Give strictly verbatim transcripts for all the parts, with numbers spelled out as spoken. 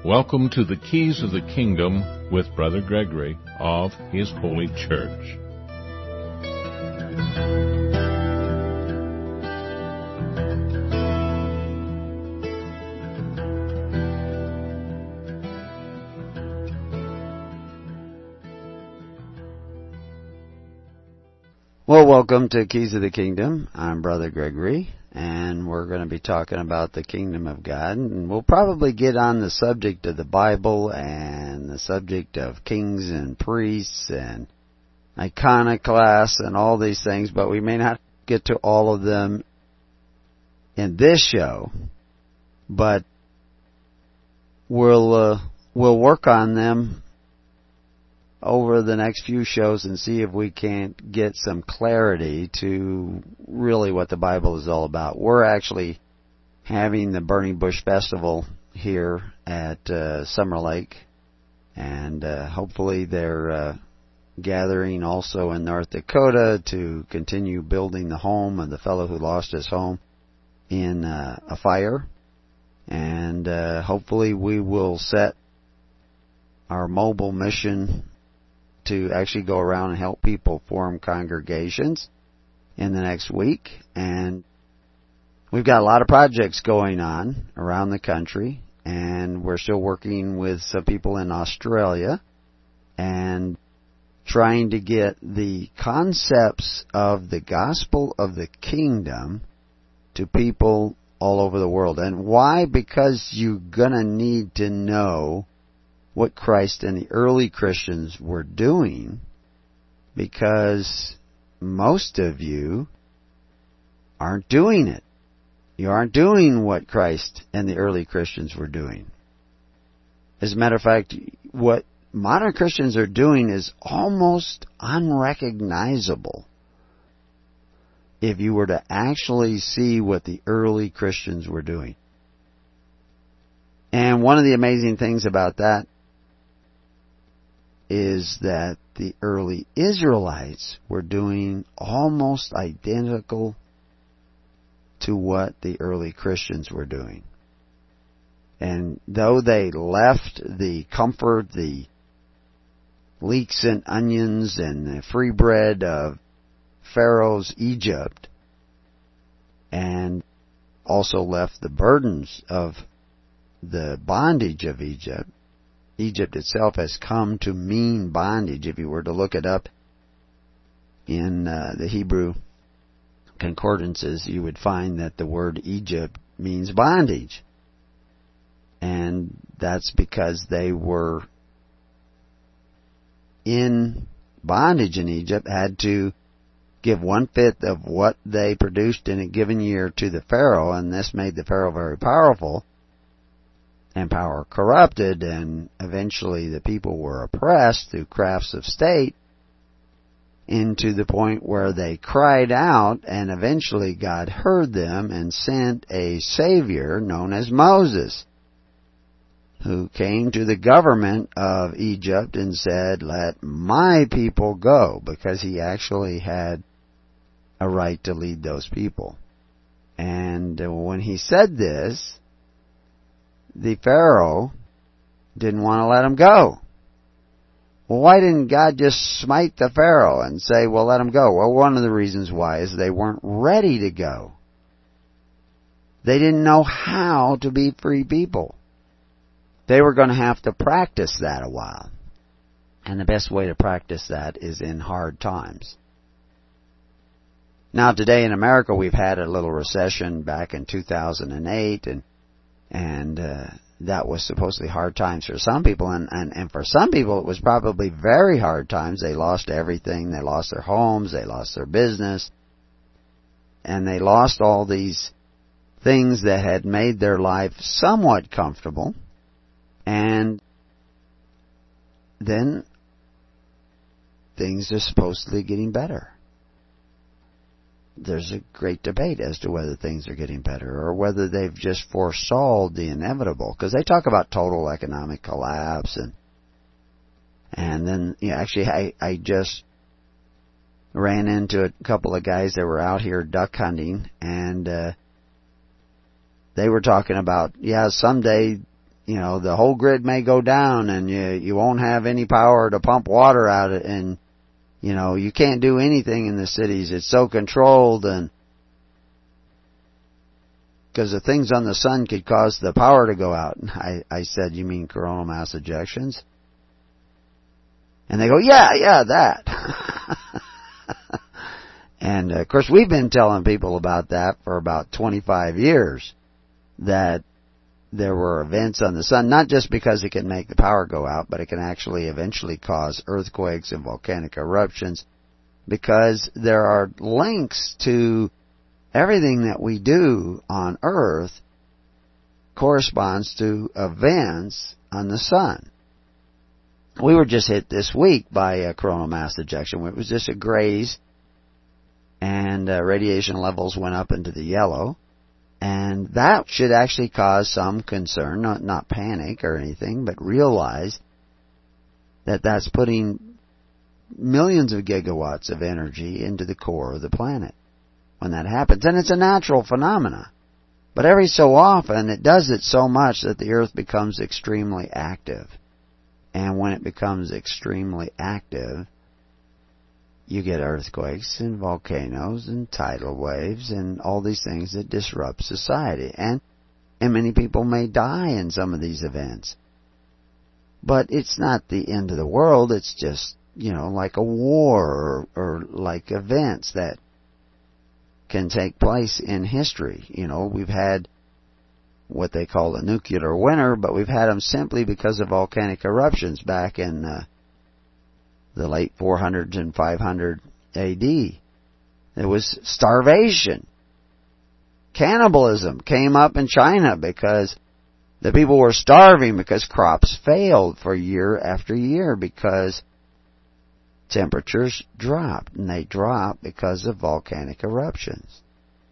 Welcome to the Keys of the Kingdom with Brother Gregory of His Holy Church. Well, welcome to Keys of the Kingdom. I'm Brother Gregory, and we're going to be talking about the Kingdom of God. And we'll probably get on the subject of the Bible and the subject of kings and priests and iconoclasts and all these things, but we may not get to all of them in this show. But we'll uh, we'll work on them over the next few shows and see if we can't get some clarity to really what the Bible is all about. We're actually having the Burning Bush Festival here at uh, Summer Lake, and uh, hopefully they're uh, gathering also in North Dakota to continue building the home of the fellow who lost his home in uh, a fire. And uh, hopefully we will set our mobile mission to actually go around and help people form congregations in the next week. And we've got a lot of projects going on around the country, and we're still working with some people in Australia and trying to get the concepts of the gospel of the kingdom to people all over the world. And why? Because you're going to need to know what Christ and the early Christians were doing, because most of you aren't doing it. You aren't doing what Christ and the early Christians were doing. As a matter of fact, what modern Christians are doing is almost unrecognizable if you were to actually see what the early Christians were doing. And one of the amazing things about that is that the early Israelites were doing almost identical to what the early Christians were doing. And though they left the comfort, the leeks and onions and the free bread of Pharaoh's Egypt, and also left the burdens of the bondage of Egypt, Egypt itself has come to mean bondage. If you were to look it up in uh, the Hebrew concordances, you would find that the word Egypt means bondage. And that's because they were in bondage in Egypt, had to give one-fifth of what they produced in a given year to the Pharaoh, and this made the Pharaoh very powerful. And power corrupted, and eventually the people were oppressed through crafts of state, into the point where they cried out, and eventually God heard them and sent a Savior known as Moses, who came to the government of Egypt and said, "Let my people go," because he actually had a right to lead those people. And when he said this, the Pharaoh didn't want to let him go. Well, why didn't God just smite the Pharaoh and say, well, let him go? Well, one of the reasons why is they weren't ready to go. They didn't know how to be free people. They were going to have to practice that a while. And the best way to practice that is in hard times. Now, today in America, we've had a little recession back in two thousand eight, and And uh, that was supposedly hard times for some people. And, and, and for some people, it was probably very hard times. They lost everything. They lost their homes. They lost their business. And they lost all these things that had made their life somewhat comfortable. And then things are supposedly getting better. There's a great debate as to whether things are getting better or whether they've just forestalled the inevitable. Because they talk about total economic collapse. And and then, you know, actually, I, I just ran into a couple of guys that were out here duck hunting. And uh, they were talking about, yeah, someday, you know, the whole grid may go down and you, you won't have any power to pump water out of it, and, you know, you can't do anything in the cities. It's so controlled, and because the things on the sun could cause the power to go out. And I, I said, you mean coronal mass ejections? And they go, yeah, yeah, that. And, uh, of course, we've been telling people about that for about twenty-five years, that there were events on the sun, not just because it can make the power go out, but it can actually eventually cause earthquakes and volcanic eruptions, because there are links to everything that we do on Earth corresponds to events on the sun. We were just hit this week by a coronal mass ejection. It was just a graze, and uh, radiation levels went up into the yellow. And that should actually cause some concern, not, not panic or anything, but realize that that's putting millions of gigawatts of energy into the core of the planet when that happens. And it's a natural phenomena. But every so often, it does it so much that the Earth becomes extremely active. And when it becomes extremely active, you get earthquakes and volcanoes and tidal waves and all these things that disrupt society. And, and many people may die in some of these events. But it's not the end of the world. It's just, you know, like a war, or, or like events that can take place in history. You know, we've had what they call a nuclear winter, but we've had them simply because of volcanic eruptions back in uh, the late four hundreds and five hundred A D. There was starvation. Cannibalism came up in China because the people were starving because crops failed for year after year because temperatures dropped, and they dropped because of volcanic eruptions.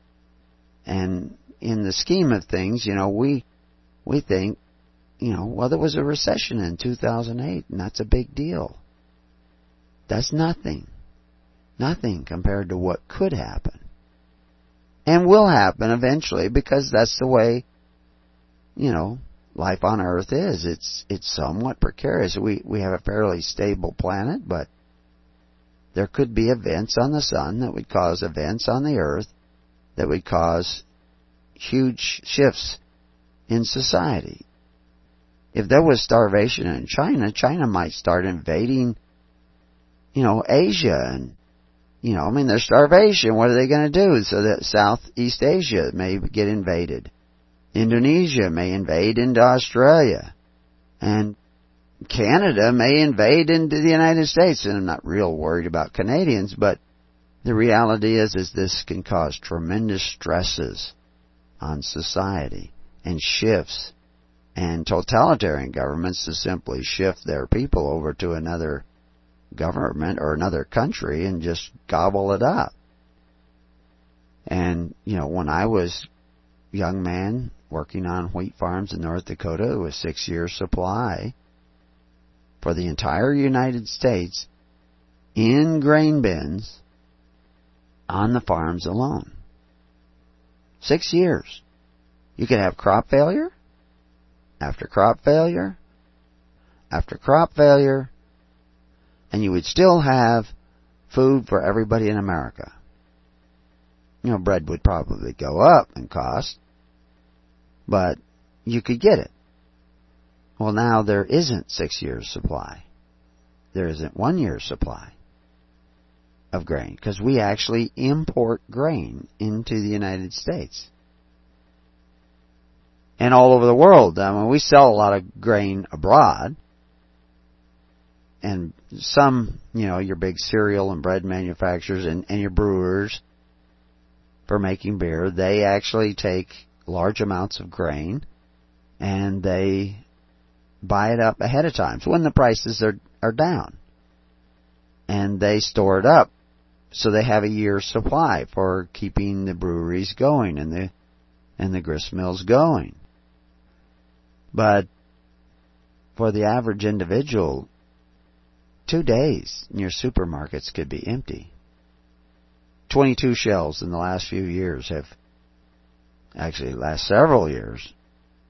And in the scheme of things, you know, we we think, you know, well, there was a recession in two thousand eight, and that's a big deal. That's nothing. Nothing compared to what could happen. And will happen eventually, because that's the way, you know, life on Earth is. It's it's somewhat precarious. We we have a fairly stable planet, but there could be events on the sun that would cause events on the Earth that would cause huge shifts in society. If there was starvation in China, China might start invading, you know, Asia. And, you know, I mean, there's starvation. What are they going to do? So that Southeast Asia may get invaded. Indonesia may invade into Australia. And Canada may invade into the United States. And I'm not real worried about Canadians, but the reality is, is this can cause tremendous stresses on society and shifts, and totalitarian governments to simply shift their people over to another government or another country and just gobble it up. And, you know, when I was a young man working on wheat farms in North Dakota, it was six years supply for the entire United States in grain bins on the farms alone. Six years. You could have crop failure after crop failure after crop failure, and you would still have food for everybody in America. You know, bread would probably go up in cost, but you could get it. Well, now there isn't six years' supply. There isn't one year's supply of grain, because we actually import grain into the United States. And all over the world. I mean, we sell a lot of grain abroad. And some, you know, your big cereal and bread manufacturers and, and your brewers for making beer, they actually take large amounts of grain and they buy it up ahead of time, so when the prices are, are down. And they store it up so they have a year's supply for keeping the breweries going and the and the grist mills going. But for the average individual, two days in your supermarkets could be empty. twenty-two shelves in the last few years have, actually last several years,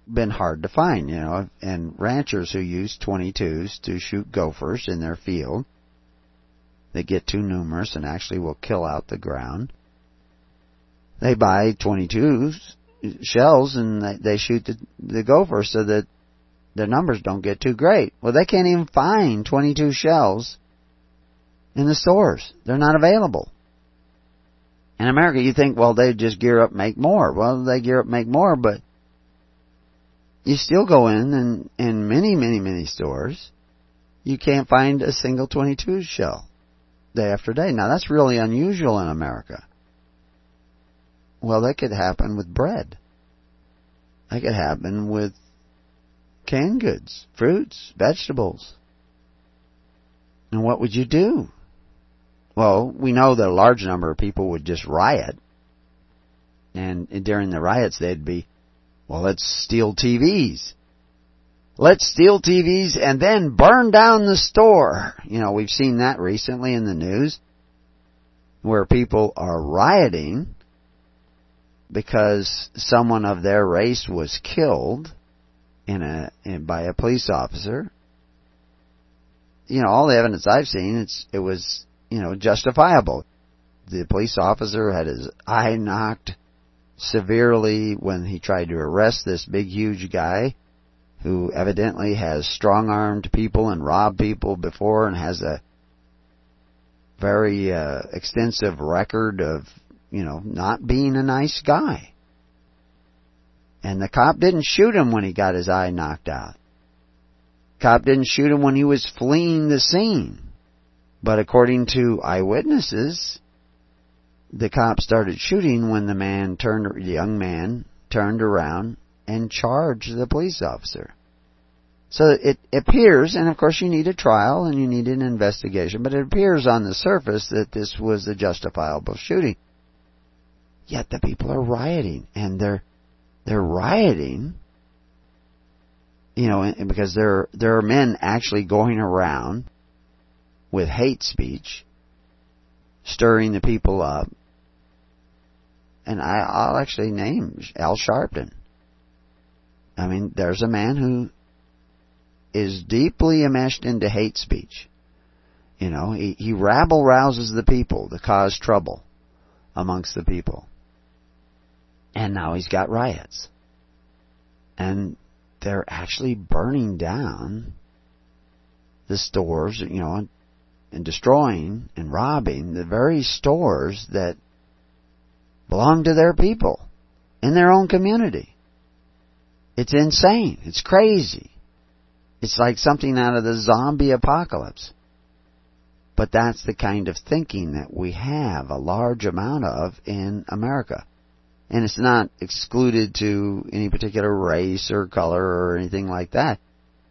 been hard to find, you know, and ranchers who use twenty-twos to shoot gophers in their field, they get too numerous and actually will kill out the ground. They buy twenty-two shells and they, they shoot the, the gopher so that their numbers don't get too great. Well, they can't even find twenty-two shells in the stores. They're not available. In America, you think, well, they just gear up and make more. Well, they gear up and make more, but you still go in and in many, many, many stores, you can't find a single twenty-two shell day after day. Now, that's really unusual in America. Well, that could happen with bread. That could happen with canned goods, fruits, vegetables. And what would you do? Well, we know that a large number of people would just riot. And during the riots, they'd be, well, let's steal T Vs. Let's steal T Vs and then burn down the store. You know, we've seen that recently in the news where people are rioting because someone of their race was killed in a in, by a police officer. You know, all the evidence I've seen, it's it was, you know, justifiable. The police officer had his eye knocked severely when he tried to arrest this big, huge guy who evidently has strong-armed people and robbed people before and has a very uh, extensive record of, you know, not being a nice guy. And the cop didn't shoot him when he got his eye knocked out. Cop didn't shoot him when he was fleeing the scene. But according to eyewitnesses, the cop started shooting when the man turned, the young man turned around and charged the police officer. So it appears, and of course you need a trial and you need an investigation, but it appears on the surface that this was a justifiable shooting. Yet the people are rioting, and they're they're rioting, you know, because there there are men actually going around with hate speech, stirring the people up. And I, I'll actually name Al Sharpton. I mean, there's a man who is deeply enmeshed into hate speech. You know, he, he rabble-rouses the people to cause trouble amongst the people. And now he's got riots. And they're actually burning down the stores, you know, and, and destroying and robbing the very stores that belong to their people in their own community. It's insane. It's crazy. It's like something out of the zombie apocalypse. But that's the kind of thinking that we have a large amount of in America. And it's not excluded to any particular race or color or anything like that.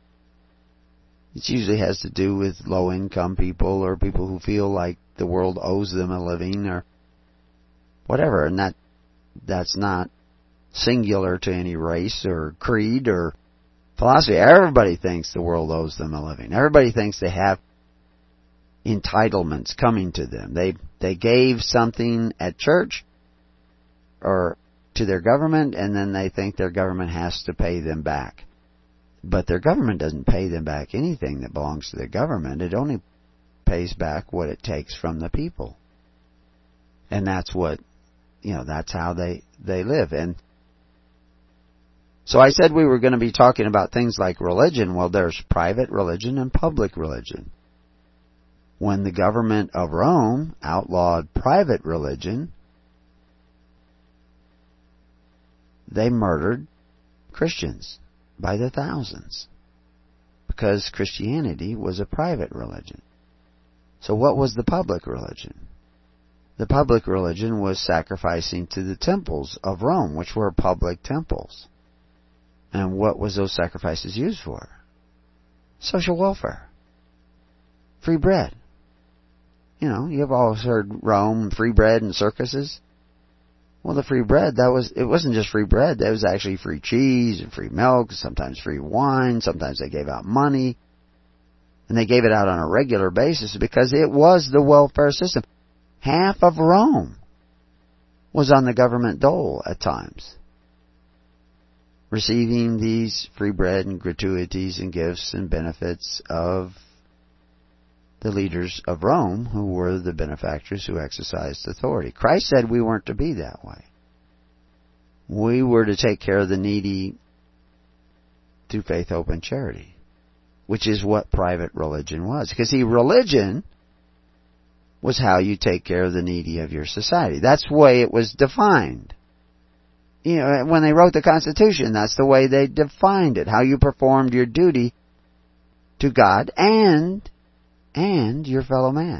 It usually has to do with low-income people or people who feel like the world owes them a living or whatever. And that that's not singular to any race or creed or philosophy. Everybody thinks the world owes them a living. Everybody thinks they have entitlements coming to them. They they gave something at church or to their government, and then they think their government has to pay them back. But their government doesn't pay them back anything that belongs to their government. It only pays back what it takes from the people. And that's what, you know, that's how they, they live. And so I said we were going to be talking about things like religion. Well, there's private religion and public religion. When the government of Rome outlawed private religion, they murdered Christians by the thousands because Christianity was a private religion. So what was the public religion? The public religion was sacrificing to the temples of Rome, which were public temples. And what was those sacrifices used for? Social welfare. Free bread. You know, you've always heard Rome, free bread and circuses. Well, the free bread, that was, it wasn't just free bread, that was actually free cheese and free milk, sometimes free wine, sometimes they gave out money. And they gave it out on a regular basis because it was the welfare system. Half of Rome was on the government dole at times. receiving these free bread and gratuities and gifts and benefits of the leaders of Rome, who were the benefactors who exercised authority. Christ said we weren't to be that way. We were to take care of the needy through faith, hope, and charity, which is what private religion was. Because, see, religion was how you take care of the needy of your society. That's the way it was defined. You know, when they wrote the Constitution, that's the way they defined it, how you performed your duty to God and and your fellow man.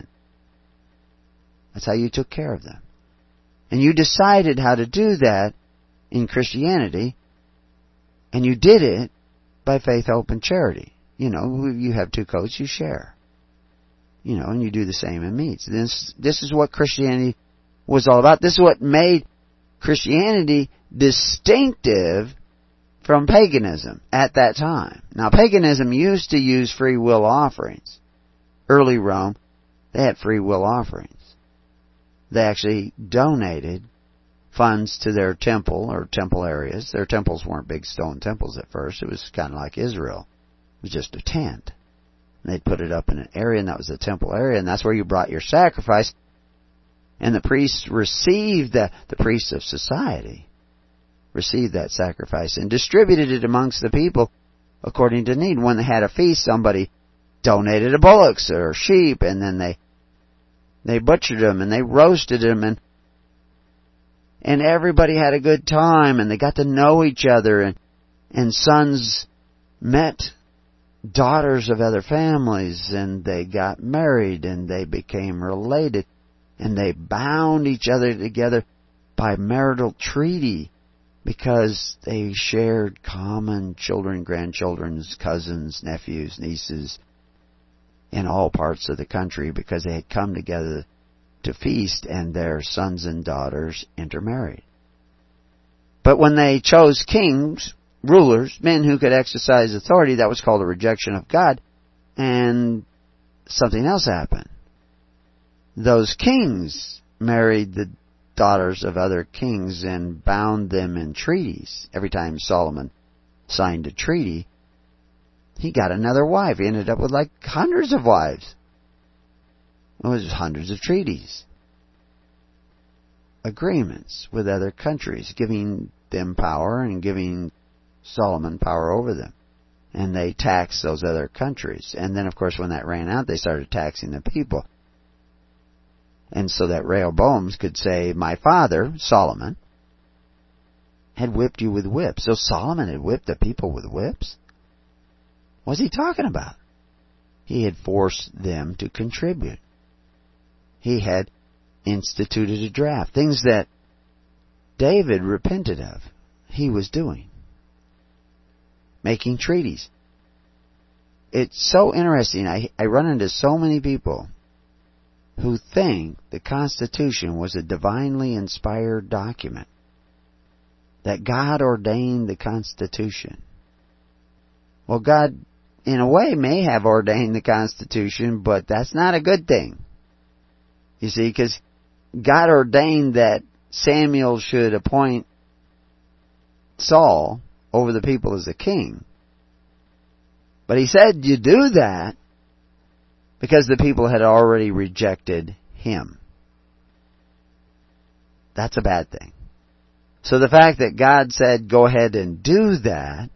That's how you took care of them. And you decided how to do that in Christianity, and you did it by faith, hope, and charity. You know, you have two coats, you share. You know, and you do the same in meats. This, this is what Christianity was all about. This is what made Christianity distinctive from paganism at that time. Now, paganism used to use free will offerings. Early Rome, they had free will offerings. They actually donated funds to their temple or temple areas. Their temples weren't big stone temples at first. It was kind of like Israel. It was just a tent. And they'd put it up in an area, and that was the temple area, and that's where you brought your sacrifice. And the priests received that, the priests of society received that sacrifice and distributed it amongst the people according to need. When they had a feast, somebody donated a bullock or sheep, and then they they butchered them and they roasted them, and and everybody had a good time, and they got to know each other, and and sons met daughters of other families, and they got married, and they became related, and they bound each other together by marital treaty because they shared common children, grandchildren, cousins, nephews, nieces in all parts of the country, because they had come together to feast, and their sons and daughters intermarried. But when they chose kings, rulers, men who could exercise authority, that was called a rejection of God, and something else happened. Those kings married the daughters of other kings and bound them in treaties. Every time Solomon signed a treaty, he got another wife. He ended up with like hundreds of wives. It was hundreds of treaties. Agreements with other countries, giving them power and giving Solomon power over them. And they taxed those other countries. And then, of course, when that ran out, they started taxing the people. And so that Rehoboam could say, my father, Solomon, had whipped you with whips. So Solomon had whipped the people with whips? What's he talking about? He had forced them to contribute. He had instituted a draft. Things that David repented of, he was doing. Making treaties. It's so interesting. I, I run into so many people who think the Constitution was a divinely inspired document. That God ordained the Constitution. Well, God, in a way, may have ordained the Constitution, but that's not a good thing. You see, because God ordained that Samuel should appoint Saul over the people as a king. But he said you do that because the people had already rejected him. That's a bad thing. So the fact that God said go ahead and do that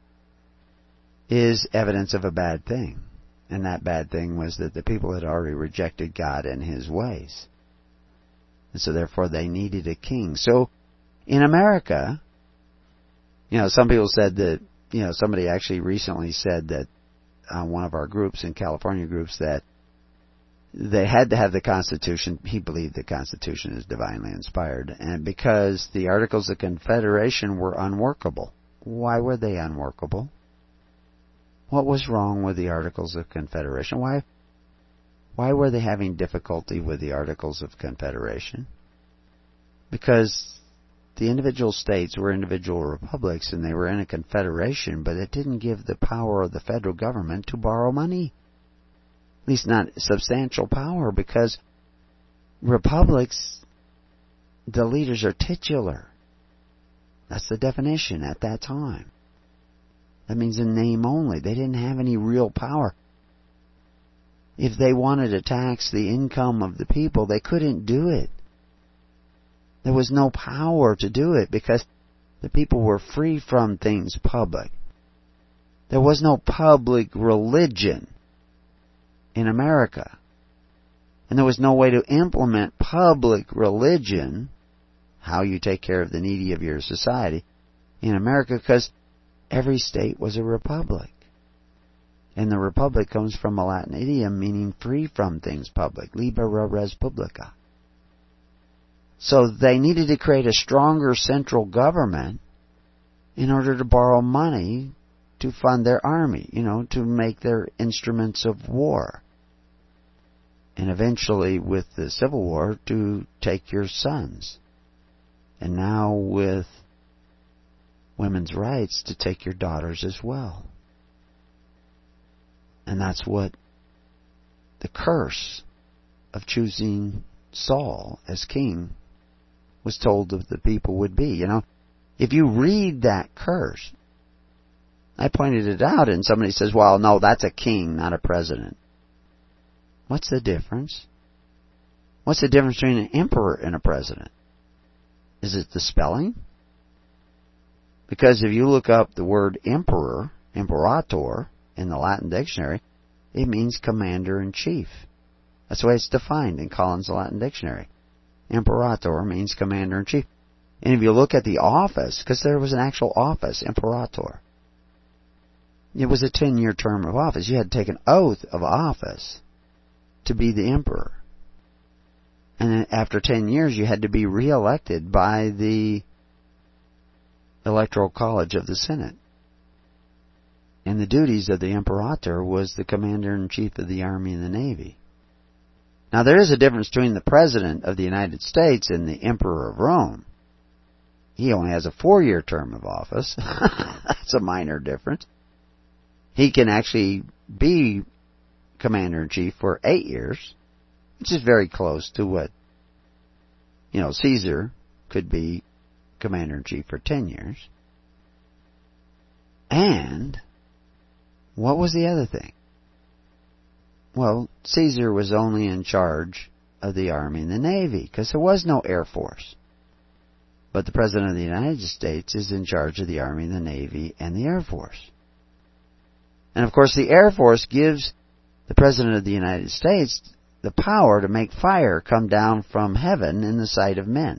is evidence of a bad thing. And that bad thing was that the people had already rejected God and His ways. And so therefore they needed a king. So in America, you know, some people said that, you know, somebody actually recently said that on one of our groups, in California groups, that they had to have the Constitution. He believed the Constitution is divinely inspired. And because the Articles of Confederation were unworkable. Why were they unworkable? What was wrong with the Articles of Confederation? Why, why were they having difficulty with the Articles of Confederation? Because the individual states were individual republics and they were in a confederation, but it didn't give the power of the federal government to borrow money. At least not substantial power, because republics, the leaders are titular. That's the definition at that time. That means in name only. They didn't have any real power. If they wanted to tax the income of the people, they couldn't do it. There was no power to do it because the people were free from things public. There was no public religion in America. And there was no way to implement public religion, how you take care of the needy of your society, in America because every state was a republic. And the republic comes from a Latin idiom meaning free from things public, libera res publica. So they needed to create a stronger central government in order to borrow money to fund their army, you know, to make their instruments of war. And eventually, with the Civil War, to take your sons. And now with women's rights, to take your daughters as well. And that's what the curse of choosing Saul as king was told of the people would be. You know, if you read that curse, I pointed it out and somebody says, well, no, that's a king, not a president. What's the difference? What's the difference between an emperor and a president? Is it the spelling? Because if you look up the word emperor, imperator, in the Latin dictionary, it means commander-in-chief. That's the way it's defined in Collins' Latin Dictionary. Imperator means commander-in-chief. And if you look at the office, because there was an actual office, imperator, it was a ten-year term of office. You had to take an oath of office to be the emperor. And then after ten years, you had to be re-elected by the Electoral College of the Senate. And the duties of the imperator was the commander-in-chief of the Army and the Navy. Now, there is a difference between the President of the United States and the Emperor of Rome. He only has a four-year term of office. That's a minor difference. He can actually be commander-in-chief for eight years, which is very close to what, you know, Caesar could be commander-in-chief for ten years. And what was the other thing? Well, Caesar was only in charge of the Army and the Navy because there was no Air Force. But the President of the United States is in charge of the Army and the Navy and the Air Force. And of course, the Air Force gives the President of the United States the power to make fire come down from heaven in the sight of men.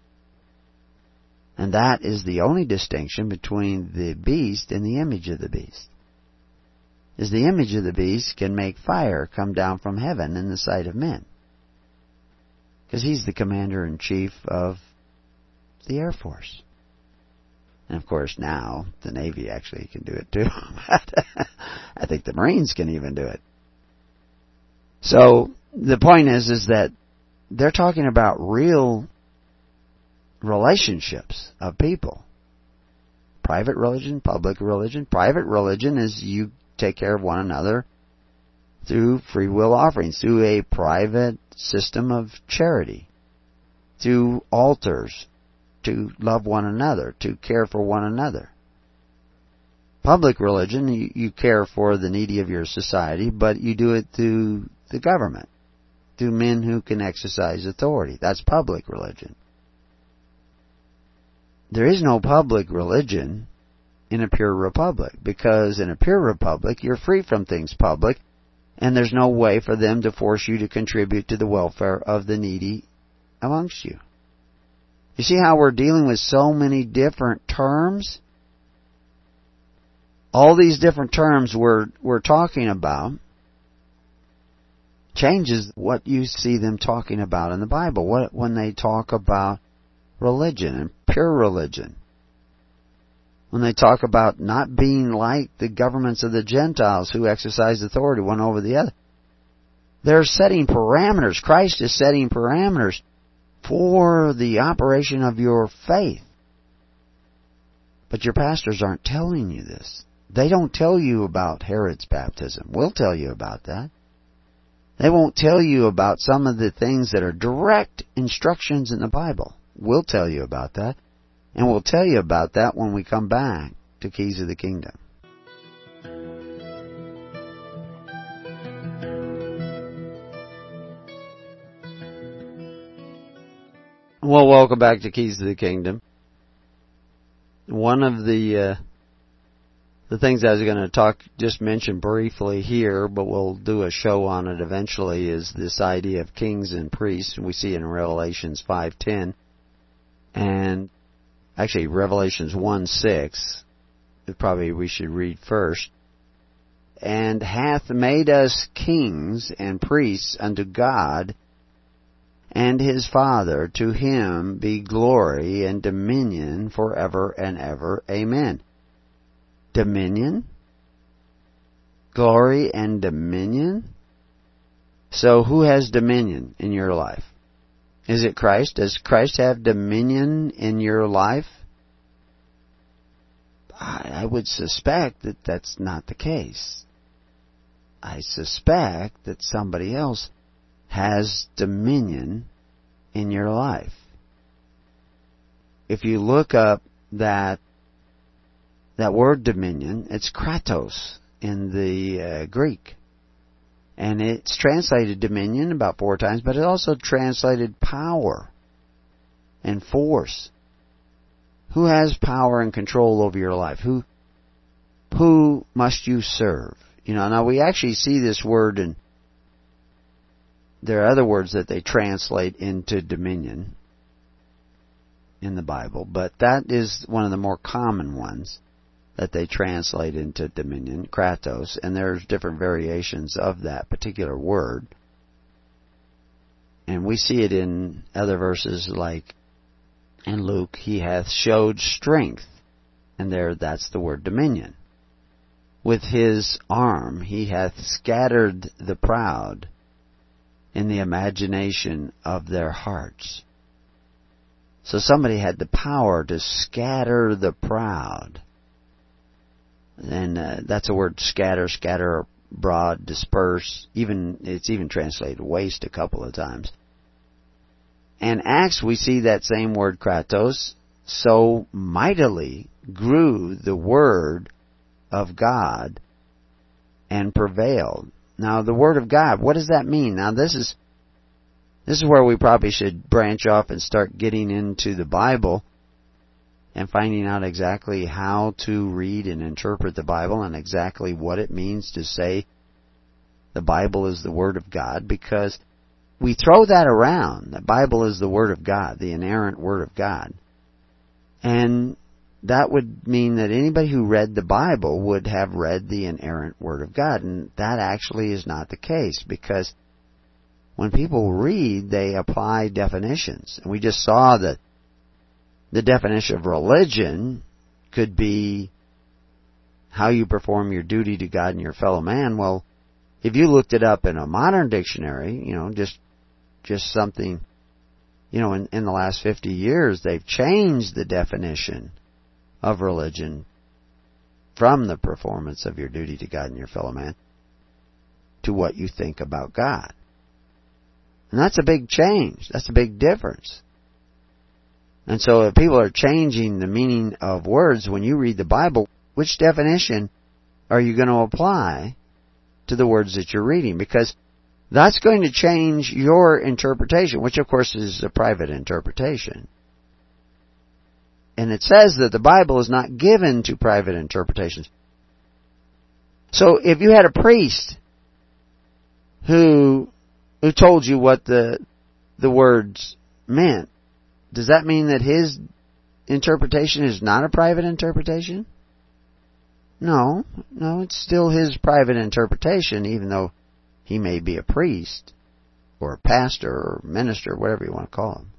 And that is the only distinction between the beast and the image of the beast. Is the image of the beast can make fire come down from heaven in the sight of men. Because he's the commander-in-chief of the Air Force. And of course now, the Navy actually can do it too. I think the Marines can even do it. So, the point is, is that they're talking about real relationships of people. Private religion, public religion. Private religion is you take care of one another through free will offerings, through a private system of charity, through altars, to love one another, to care for one another. Public religion, you, you care for the needy of your society, but you do it through the government, through men who can exercise authority. That's public religion. There is no public religion in a pure republic, because in a pure republic you're free from things public, and there's no way for them to force you to contribute to the welfare of the needy amongst you. You see how we're dealing with so many different terms? All these different terms we're, we're talking about changes what you see them talking about in the Bible. What, when they talk about religion and pure religion. When they talk about not being like the governments of the Gentiles who exercise authority one over the other. They're setting parameters. Christ is setting parameters for the operation of your faith. But your pastors aren't telling you this. They don't tell you about Herod's baptism. We'll tell you about that. They won't tell you about some of the things that are direct instructions in the Bible. We'll tell you about that. And we'll tell you about that when we come back to Keys of the Kingdom. Well, welcome back to Keys of the Kingdom. One of the uh, the things I was going to talk, just mention briefly here, but we'll do a show on it eventually, is this idea of kings and priests. We see it in Revelations five ten, and actually Revelations one six. Probably we should read first. And hath made us kings and priests unto God and His Father. To Him be glory and dominion forever and ever. Amen. Dominion? Glory and dominion? So who has dominion in your life? Is it Christ? Does Christ have dominion in your life? I would suspect that that's not the case. I suspect that somebody else has dominion in your life. If you look up that that word dominion, it's kratos in the uh, Greek. And it's translated dominion about four times, but it also translated power and force. Who has power and control over your life? Who who must you serve? You know, now we actually see this word, and there are other words that they translate into dominion in the Bible, but that is one of the more common ones that they translate into dominion, kratos, and there's different variations of that particular word. And we see it in other verses like in Luke, He hath showed strength, and there that's the word dominion. With His arm He hath scattered the proud in the imagination of their hearts. So somebody had the power to scatter the proud. And uh, that's a word, scatter, scatter abroad, disperse. Even it's even translated waste a couple of times. In Acts we see that same word, kratos. So mightily grew the word of God and prevailed. Now the word of God, what does that mean? Now this is this is where we probably should branch off and start getting into the Bible and finding out exactly how to read and interpret the Bible and exactly what it means to say the Bible is the Word of God, because we throw that around. The Bible is the Word of God, the inerrant Word of God. And that would mean that anybody who read the Bible would have read the inerrant Word of God. And that actually is not the case, because when people read, they apply definitions. And we just saw that the definition of religion could be how you perform your duty to God and your fellow man. Well, if you looked it up in a modern dictionary, you know, just just something, you know, in, in the last fifty years, they've changed the definition of religion from the performance of your duty to God and your fellow man to what you think about God. And that's a big change. That's a big difference. And so if people are changing the meaning of words when you read the Bible, which definition are you going to apply to the words that you're reading? Because that's going to change your interpretation, which of course is a private interpretation. And it says that the Bible is not given to private interpretations. So if you had a priest who who told you what the the words meant, does that mean that his interpretation is not a private interpretation? No, no, it's still his private interpretation, even though he may be a priest or a pastor or minister, whatever you want to call him.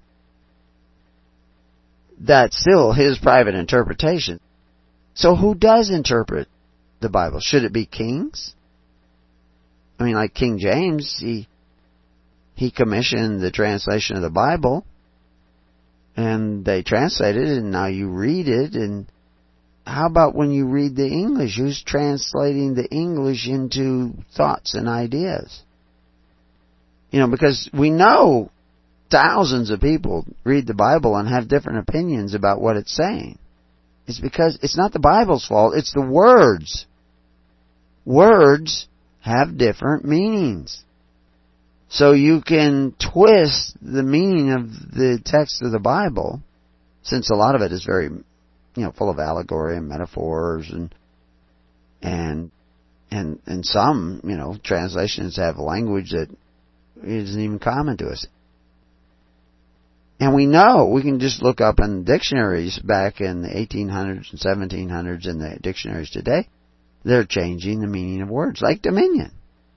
That's still his private interpretation. So who does interpret the Bible? Should it be kings? I mean, like King James, he he commissioned the translation of the Bible, and they translated it, and now you read it. And how about when you read the English? Who's translating the English into thoughts and ideas? You know, because we know thousands of people read the Bible and have different opinions about what it's saying. It's because it's not the Bible's fault, it's the words. Words have different meanings. So you can twist the meaning of the text of the Bible, since a lot of it is very, you know, full of allegory and metaphors, and and and and some, you know, translations have language that isn't even common to us. And we know, we can just look up in dictionaries back in the eighteen hundreds and seventeen hundreds and the dictionaries today, they're changing the meaning of words, like dominion.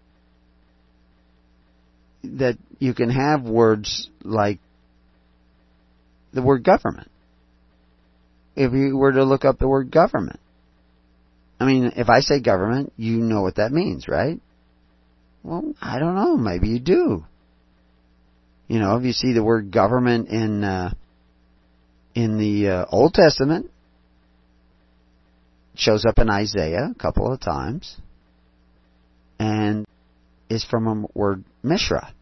That you can have words like the word government. If you were to look up the word government, I mean, if I say government, you know what that means, right? Well, I don't know. Maybe you do. You know, if you see the word government in uh, in the uh, Old Testament, it shows up in Isaiah a couple of times, and is from a word Mishra,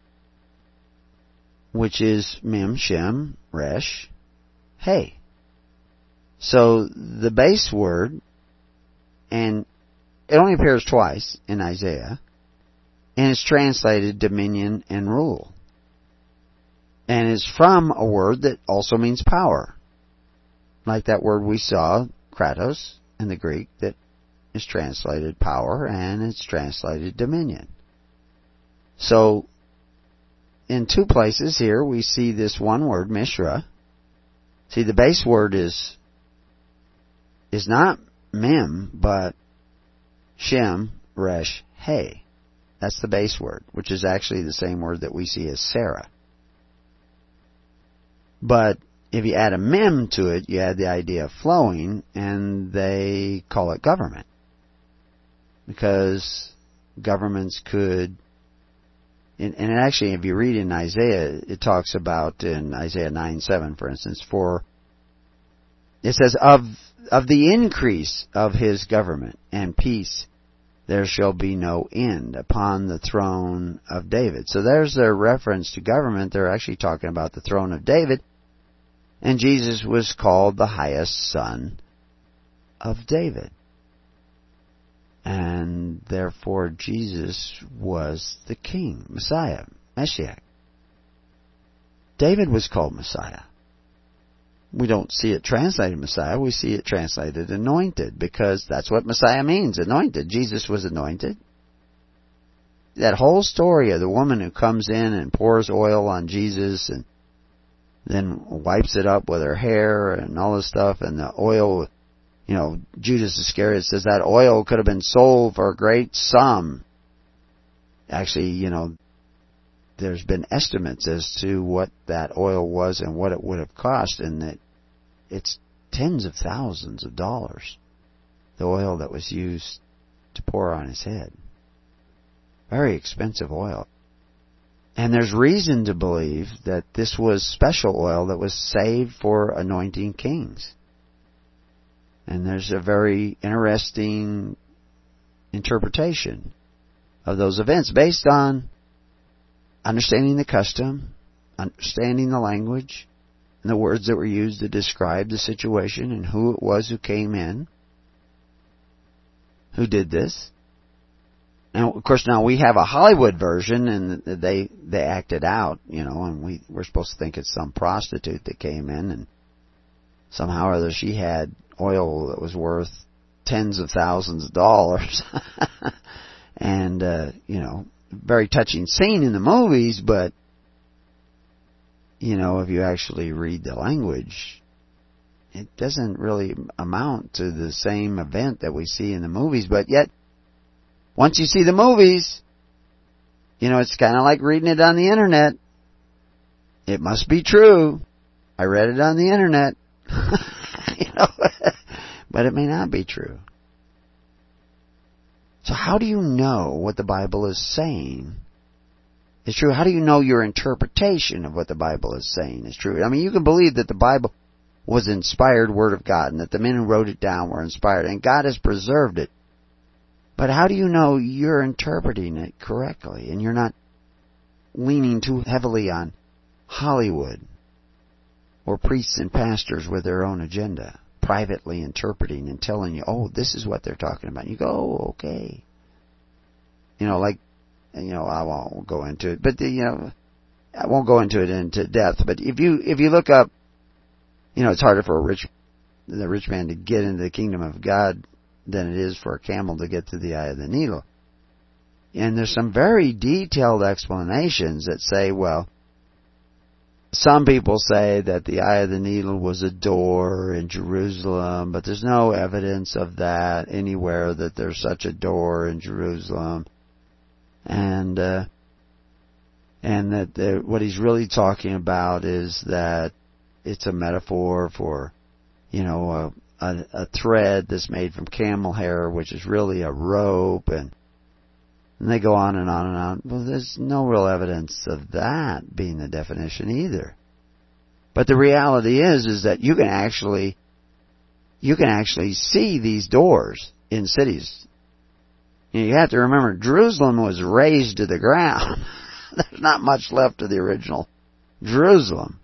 which is Mem, Shem, Resh, Hey. So the base word, and it only appears twice in Isaiah, and it's translated dominion and rule. And it's from a word that also means power. Like that word we saw, kratos, in the Greek, that is translated power, and it's translated dominion. So, in two places here, we see this one word, Mishra. See, the base word is is not Mem, but Shem, Resh, Hey. That's the base word, which is actually the same word that we see as Sarah. But if you add a Mem to it, you add the idea of flowing, and they call it government. Because governments could... And actually, if you read in Isaiah, it talks about, in Isaiah nine seven, for instance, for it says, of of the increase of his government and peace, there shall be no end upon the throne of David. So there's their reference to government. They're actually talking about the throne of David. And Jesus was called the highest son of David. And therefore Jesus was the king, Messiah, Messiah. David was called Messiah. We don't see it translated Messiah, we see it translated anointed, because that's what Messiah means, anointed. Jesus was anointed. That whole story of the woman who comes in and pours oil on Jesus and then wipes it up with her hair and all this stuff, and the oil... You know, Judas Iscariot says that oil could have been sold for a great sum. Actually, you know, there's been estimates as to what that oil was and what it would have cost, and that it's tens of thousands of dollars, the oil that was used to pour on his head. Very expensive oil. And there's reason to believe that this was special oil that was saved for anointing kings. And there's a very interesting interpretation of those events based on understanding the custom, understanding the language, and the words that were used to describe the situation and who it was who came in, who did this. And of course now we have a Hollywood version, and they they act it out, you know, and we, we're supposed to think it's some prostitute that came in, and somehow or other she had oil that was worth tens of thousands of dollars. And, uh, you know, very touching scene in the movies, but, you know, if you actually read the language, it doesn't really amount to the same event that we see in the movies. But yet, once you see the movies, you know, it's kind of like reading it on the internet. It must be true. I read it on the internet. You know, but it may not be true. So how do you know what the Bible is saying is true? How do you know your interpretation of what the Bible is saying is true? I mean, you can believe that the Bible was inspired Word of God, and that the men who wrote it down were inspired, and God has preserved it. But how do you know you're interpreting it correctly, and you're not leaning too heavily on Hollywood, or priests and pastors with their own agenda, privately interpreting and telling you, oh, this is what they're talking about. You go, oh, okay. You know, like, you know, I won't go into it, but, the, you know, I won't go into it into depth, but if you, if you look up, you know, it's harder for a rich, the rich man to get into the kingdom of God than it is for a camel to get to the eye of the needle. And there's some very detailed explanations that say, well, some people say that the eye of the needle was a door in Jerusalem, but there's no evidence of that anywhere, that there's such a door in Jerusalem. And, uh, and that the, what he's really talking about is that it's a metaphor for, you know, a, a, a thread that's made from camel hair, which is really a rope, and And they go on and on and on. Well, there's no real evidence of that being the definition either. But the reality is, is that you can actually, you can actually see these doors in cities. You have to remember, Jerusalem was razed to the ground. There's not much left of the original Jerusalem.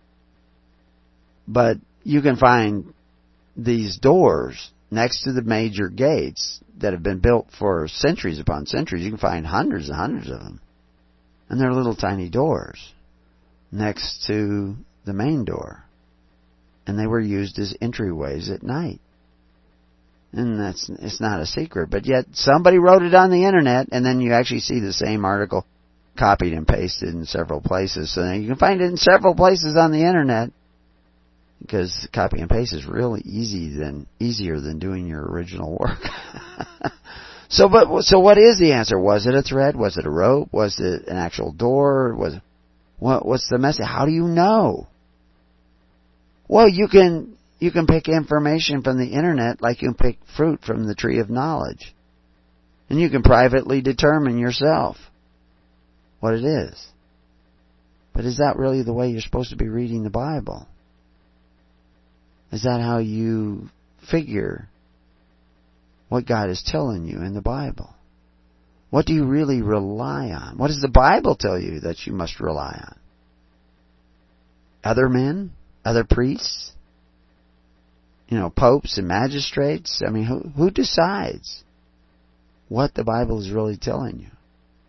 But you can find these doors next to the major gates that have been built for centuries upon centuries. You can find hundreds and hundreds of them. And they're little tiny doors next to the main door. And they were used as entryways at night. And that's, it's not a secret. But yet somebody wrote it on the internet, and then you actually see the same article copied and pasted in several places. So you can find it in several places on the internet, because copy and paste is really easy than easier than doing your original work. so, but so what is the answer? Was it a thread? Was it a rope? Was it an actual door? Was it, what? What's the message? How do you know? Well, you can you can pick information from the internet like you can pick fruit from the tree of knowledge, and you can privately determine yourself what it is. But is that really the way you're supposed to be reading the Bible? Is that how you figure what God is telling you in the Bible? What do you really rely on? What does the Bible tell you that you must rely on? Other men? Other priests? You know, popes and magistrates? I mean, who, who decides what the Bible is really telling you?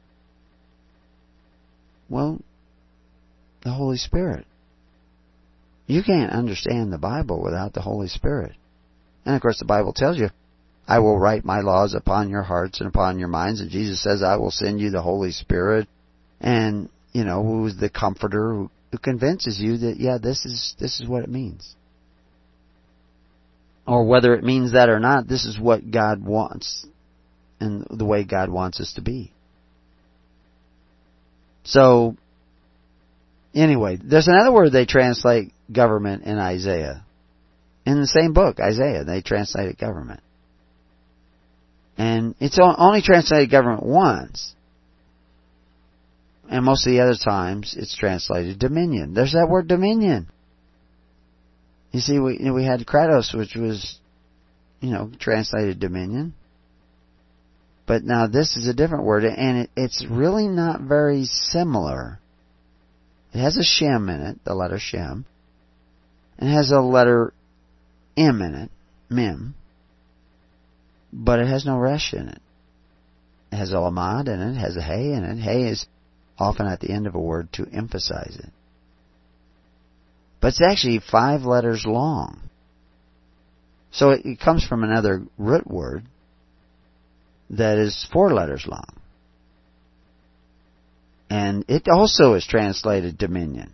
Well, the Holy Spirit. You can't understand the Bible without the Holy Spirit. And of course the Bible tells you, I will write my laws upon your hearts and upon your minds. And Jesus says, I will send you the Holy Spirit. And, you know, who's the comforter who, who convinces you that, yeah, this is, this is what it means. Or whether it means that or not, this is what God wants and the way God wants us to be. So, anyway, there's another word they translate government in Isaiah. In the same book, Isaiah, they translated government. And it's only translated government once. And most of the other times, it's translated dominion. There's that word dominion. You see, we we had kratos, which was, you know, translated dominion. But now this is a different word, and it, it's really not very similar. It has a shem in it, the letter shem. It has a letter m in it, mem. But it has no resh in it. It has a lamad in it, it has a hay in it. Hay is often at the end of a word to emphasize it. But it's actually five letters long. So it, it comes from another root word that is four letters long. And it also is translated dominion.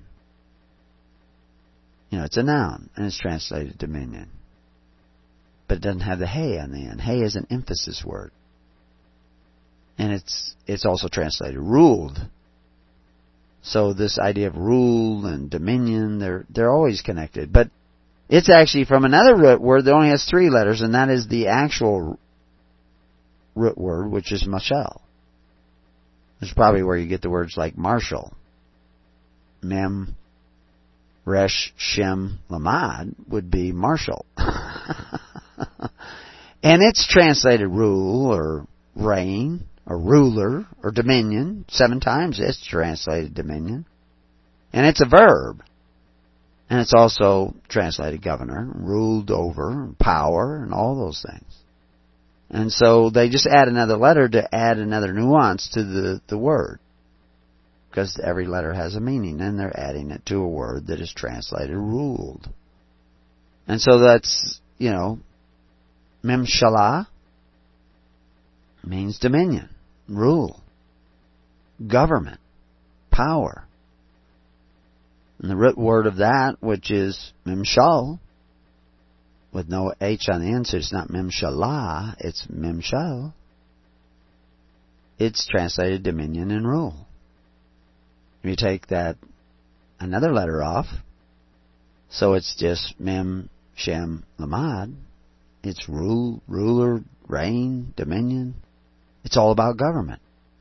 You know, it's a noun, and it's translated dominion. But it doesn't have the hay on the end. Hay is an emphasis word. And it's it's also translated ruled. So this idea of rule and dominion, they're they're always connected. But it's actually from another root word that only has three letters, and that is the actual root word, which is mashal. It's probably where you get the words like marshal. Mem, resh, shem, lamad would be marshal. And it's translated rule or reign or ruler or dominion. Seven times it's translated dominion. And it's a verb. And it's also translated governor, ruled over, power, and all those things. And so they just add another letter to add another nuance to the, the word. Because every letter has a meaning, and they're adding it to a word that is translated ruled. And so that's, you know, memshalah means dominion, rule, government, power. And the root word of that, which is memshal, with no H on the end, so it's not memshalah, it's memshal. It's translated dominion and rule. If you take that another letter off, so it's just mem, shem, lamad. It's rule, ruler, reign, dominion. It's all about government.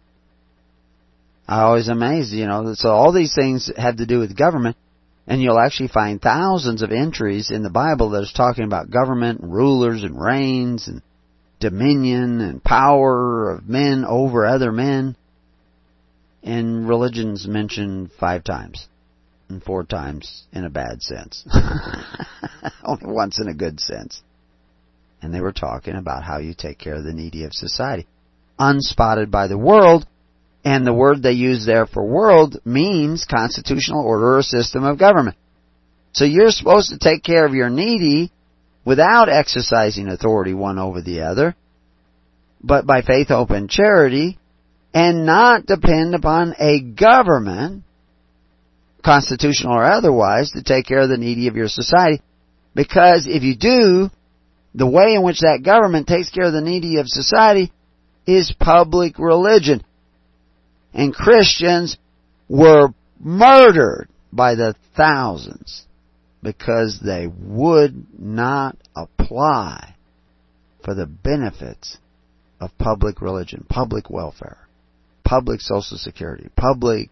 I always amazed, you know, so all these things have to do with government, and you'll actually find thousands of entries in the Bible that is talking about government and rulers and reigns and dominion and power of men over other men. And religion's mentioned five times, and four times in a bad sense. Only once in a good sense. And they were talking about how you take care of the needy of society. Unspotted by the world, and the word they use there for world means constitutional order or system of government. So you're supposed to take care of your needy without exercising authority one over the other, but by faith, hope, and charity, and not depend upon a government, constitutional or otherwise, to take care of the needy of your society. Because if you do, the way in which that government takes care of the needy of society is public religion. And Christians were murdered by the thousands because they would not apply for the benefits of public religion, public welfare, public social security, public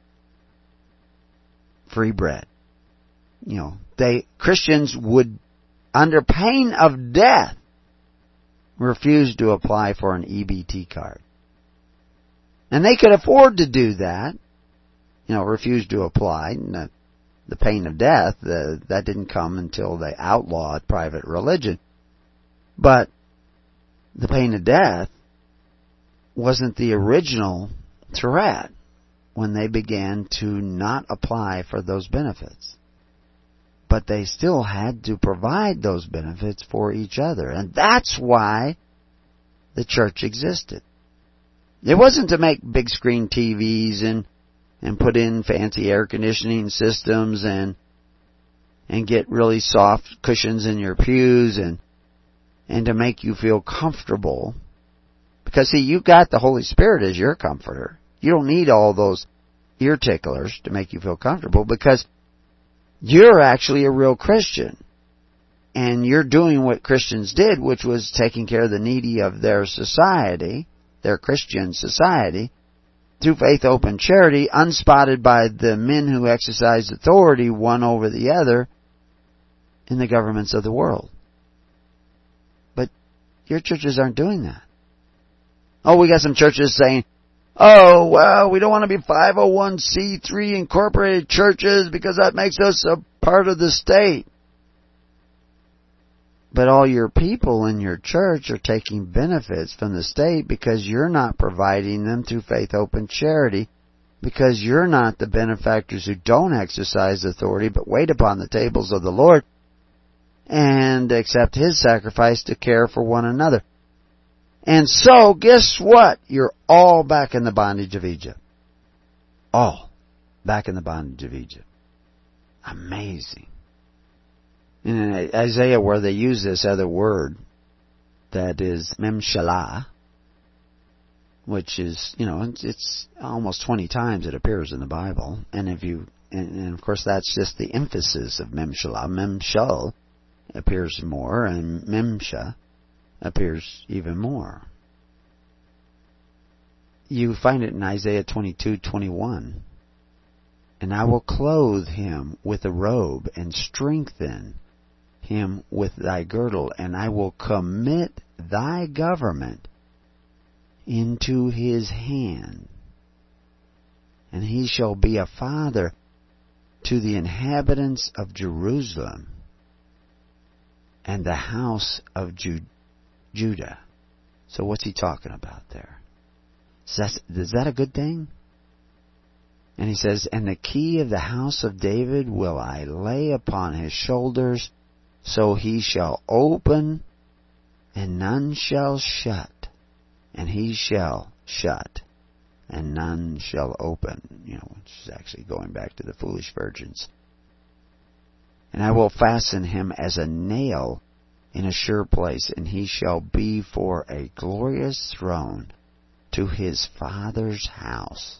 free bread. You know, they, Christians would, under pain of death, refuse to apply for an E B T card. And they could afford to do that, you know, refuse to apply. The, the pain of death, the, that didn't come until they outlawed private religion. But the pain of death wasn't the original threat when they began to not apply for those benefits. But they still had to provide those benefits for each other. And that's why the church existed. It wasn't to make big screen T Vs and, and put in fancy air conditioning systems and, and get really soft cushions in your pews and, and to make you feel comfortable. Because see, you got the Holy Spirit as your comforter. You don't need all those ear ticklers to make you feel comfortable because you're actually a real Christian. And you're doing what Christians did, which was taking care of the needy of their society, their Christian society, through faith, hope, and charity, unspotted by the men who exercise authority one over the other in the governments of the world. But your churches aren't doing that. Oh, we got some churches saying, oh, well, we don't want to be five oh one c three incorporated churches because that makes us a part of the state. But all your people in your church are taking benefits from the state because you're not providing them through faith, hope, and charity, because you're not the benefactors who don't exercise authority but wait upon the tables of the Lord and accept His sacrifice to care for one another. And so, guess what? You're all back in the bondage of Egypt. All back in the bondage of Egypt. Amazing. In Isaiah, where they use this other word that is memshalah, which is, you know, it's, it's almost twenty times it appears in the Bible. And if you, and, and of course that's just the emphasis of memshalah. Memshal appears more, and memsha appears even more. You find it in Isaiah twenty-two twenty-one. And I will clothe him with a robe and strengthen him with thy girdle, and I will commit thy government into his hand. And he shall be a father to the inhabitants of Jerusalem and the house of Ju- Judah. So what's he talking about there? Is that, is that a good thing? And he says, and the key of the house of David will I lay upon his shoulders, so he shall open, and none shall shut, and he shall shut, and none shall open. You know, which is actually going back to the foolish virgins. And I will fasten him as a nail in a sure place, and he shall be for a glorious throne to his Father's house.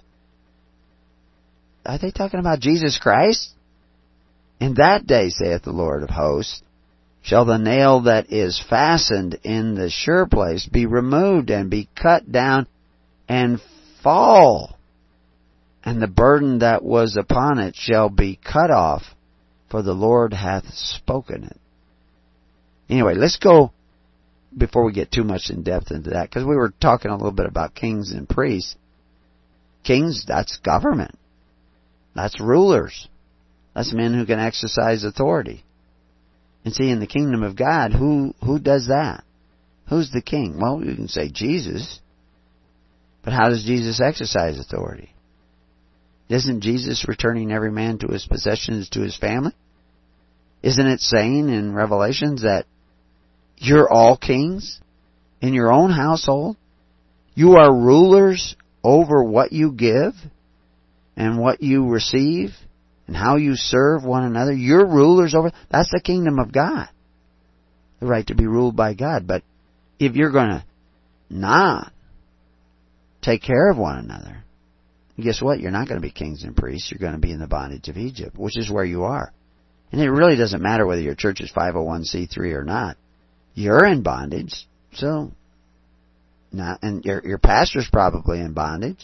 Are they talking about Jesus Christ? In that day, saith the Lord of hosts, shall the nail that is fastened in the sure place be removed and be cut down and fall, and the burden that was upon it shall be cut off, for the Lord hath spoken it. Anyway, let's go, before we get too much in depth into that, because we were talking a little bit about kings and priests. Kings, that's government. That's rulers. That's men who can exercise authority. And see, in the kingdom of God, who who does that? Who's the king? Well, you can say Jesus. But how does Jesus exercise authority? Isn't Jesus returning every man to his possessions, to his family? Isn't it saying in Revelations that you're all kings in your own household? You are rulers over what you give and what you receive and how you serve one another. You're rulers over. That's the kingdom of God. The right to be ruled by God. But if you're going to not take care of one another, guess what? You're not going to be kings and priests. You're going to be in the bondage of Egypt, which is where you are. And it really doesn't matter whether your church is five oh one c three or not. You're in bondage. So, not, and your your pastor's probably in bondage.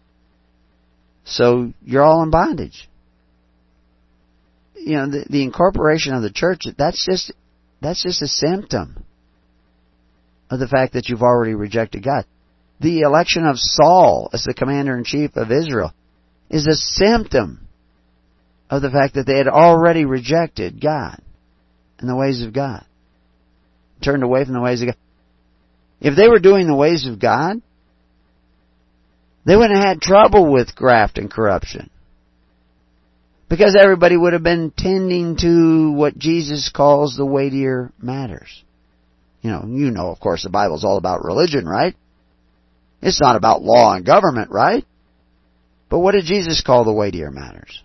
So you're all in bondage. You know, the, the incorporation of the church, that's just that's just a symptom of the fact that you've already rejected God. The election of Saul as the commander-in-chief of Israel is a symptom of the fact that they had already rejected God and the ways of God. Turned away from the ways of God. If they were doing the ways of God, they wouldn't have had trouble with graft and corruption. Because everybody would have been tending to what Jesus calls the weightier matters. You know, you know, of course, the Bible's all about religion, right? It's not about law and government, right? But what did Jesus call the weightier matters?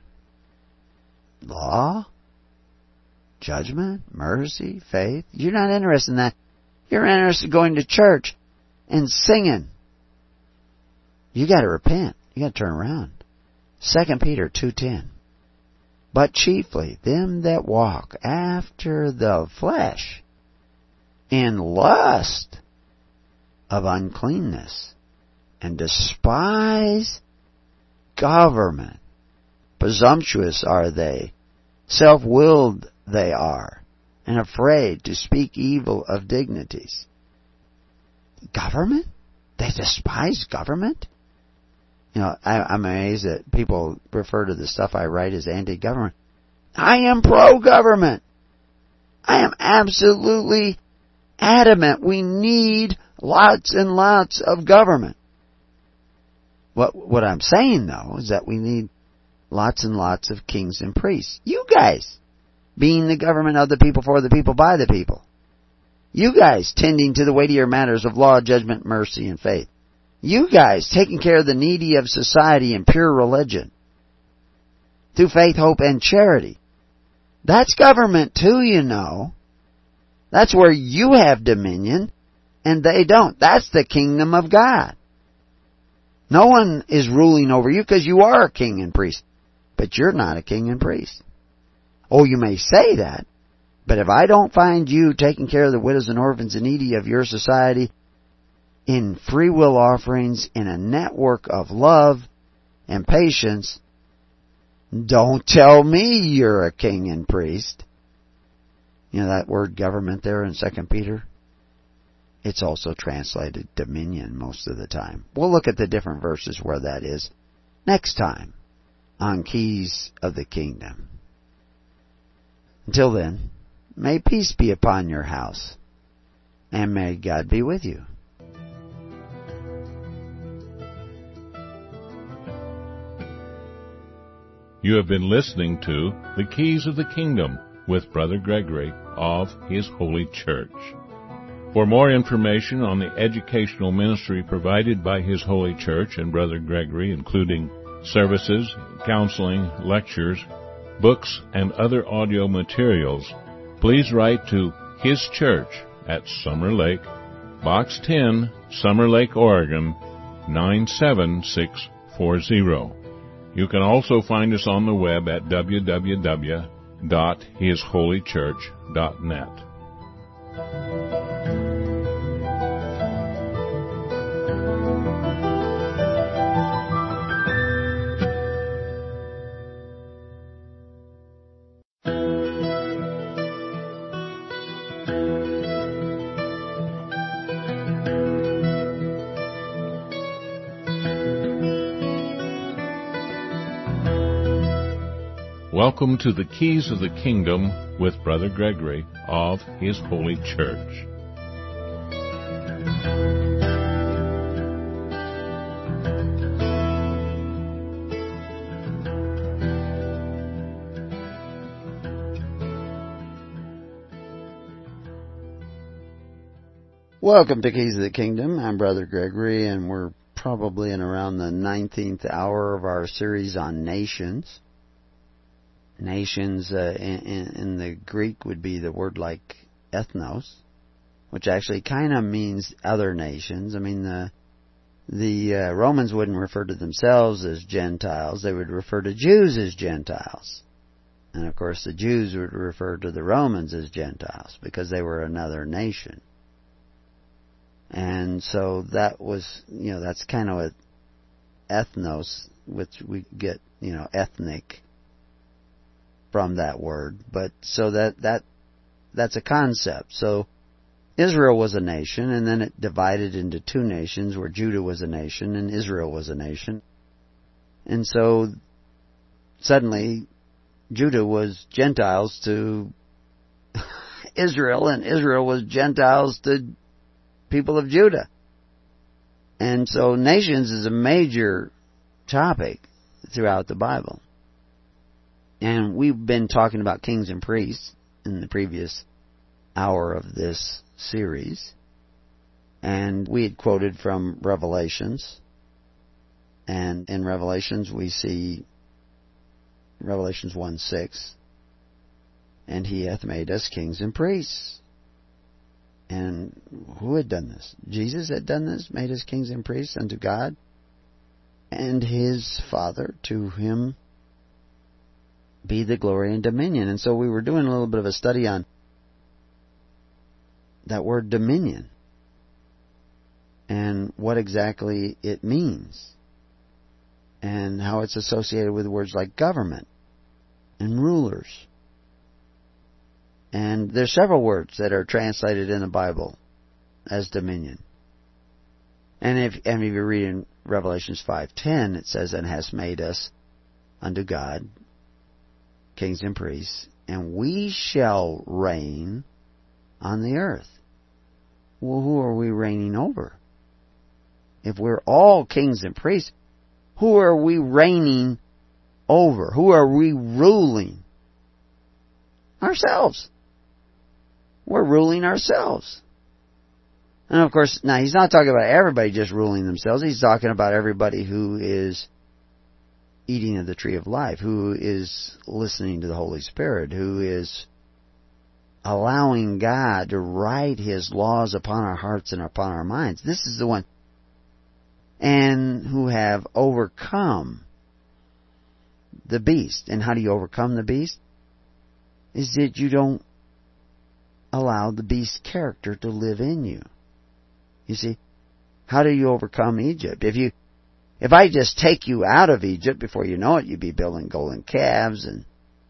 Law, judgment, mercy, faith. You're not interested in that. You're interested in going to church and singing. You got to repent. You got to turn around. Second Peter two ten. But chiefly them that walk after the flesh in lust of uncleanness, and despise government. Presumptuous are they, self-willed they are, and afraid to speak evil of dignities. Government? They despise government? You know, I, I'm amazed that people refer to the stuff I write as anti-government. I am pro-government. I am absolutely adamant we need lots and lots of government. What what I'm saying, though, is that we need lots and lots of kings and priests. You guys, being the government of the people, for the people, by the people. You guys, tending to the weightier matters of law, judgment, mercy, and faith. You guys, taking care of the needy of society and pure religion. Through faith, hope, and charity. That's government too, you know. That's where you have dominion, and they don't. That's the kingdom of God. No one is ruling over you because you are a king and priest. But you're not a king and priest. Oh, you may say that. But if I don't find you taking care of the widows and orphans and needy of your society in free will offerings, in a network of love and patience, don't tell me you're a king and priest. You know that word government there in Second Peter? It's also translated dominion most of the time. We'll look at the different verses where that is next time on Keys of the Kingdom. Until then, may peace be upon your house, and may God be with you. You have been listening to The Keys of the Kingdom with Brother Gregory of His Holy Church. For more information on the educational ministry provided by His Holy Church and Brother Gregory, including services, counseling, lectures, books, and other audio materials, please write to His Church at Summer Lake, Box ten, Summer Lake, Oregon, nine seven six four zero. You can also find us on the web at w w w dot his holy church dot net. Welcome to the Keys of the Kingdom with Brother Gregory of His Holy Church. Welcome to Keys of the Kingdom. I'm Brother Gregory, and we're probably in around the nineteenth hour of our series on nations. Nations uh, in, in the Greek would be the word like ethnos, which actually kind of means other nations. I mean, the the uh, Romans wouldn't refer to themselves as Gentiles. They would refer to Jews as Gentiles. And of course, the Jews would refer to the Romans as Gentiles because they were another nation. And so that was, you know, that's kind of what ethnos, which we get, you know, ethnic from that word. But so that that that's a concept. So Israel was a nation, and then it divided into two nations, where Judah was a nation and Israel was a nation. And so suddenly Judah was Gentiles to Israel, and Israel was Gentiles to people of Judah. And so nations is a major topic throughout the Bible. And we've been talking about kings and priests in the previous hour of this series. And we had quoted from Revelations. And in Revelations we see Revelations one six. And He hath made us kings and priests. And who had done this? Jesus had done this, made us kings and priests unto God and His Father. To Him be the glory and dominion. And so we were doing a little bit of a study on that word dominion and what exactly it means and how it's associated with words like government and rulers. And there's several words that are translated in the Bible as dominion. And if, and if you read in Revelations five ten, it says, and has made us unto God kings and priests, and we shall reign on the earth. Well, who are we reigning over? If we're all kings and priests, who are we reigning over? Who are we ruling? Ourselves. We're ruling ourselves. And of course, now He's not talking about everybody just ruling themselves. He's talking about everybody who is eating of the tree of life, who is listening to the Holy Spirit, who is allowing God to write His laws upon our hearts and upon our minds. This is the one. And who have overcome the beast. And how do you overcome the beast? Is that you don't allow the beast's character to live in you. You see, how do you overcome Egypt? If you If I just take you out of Egypt, before you know it, you'd be building golden calves and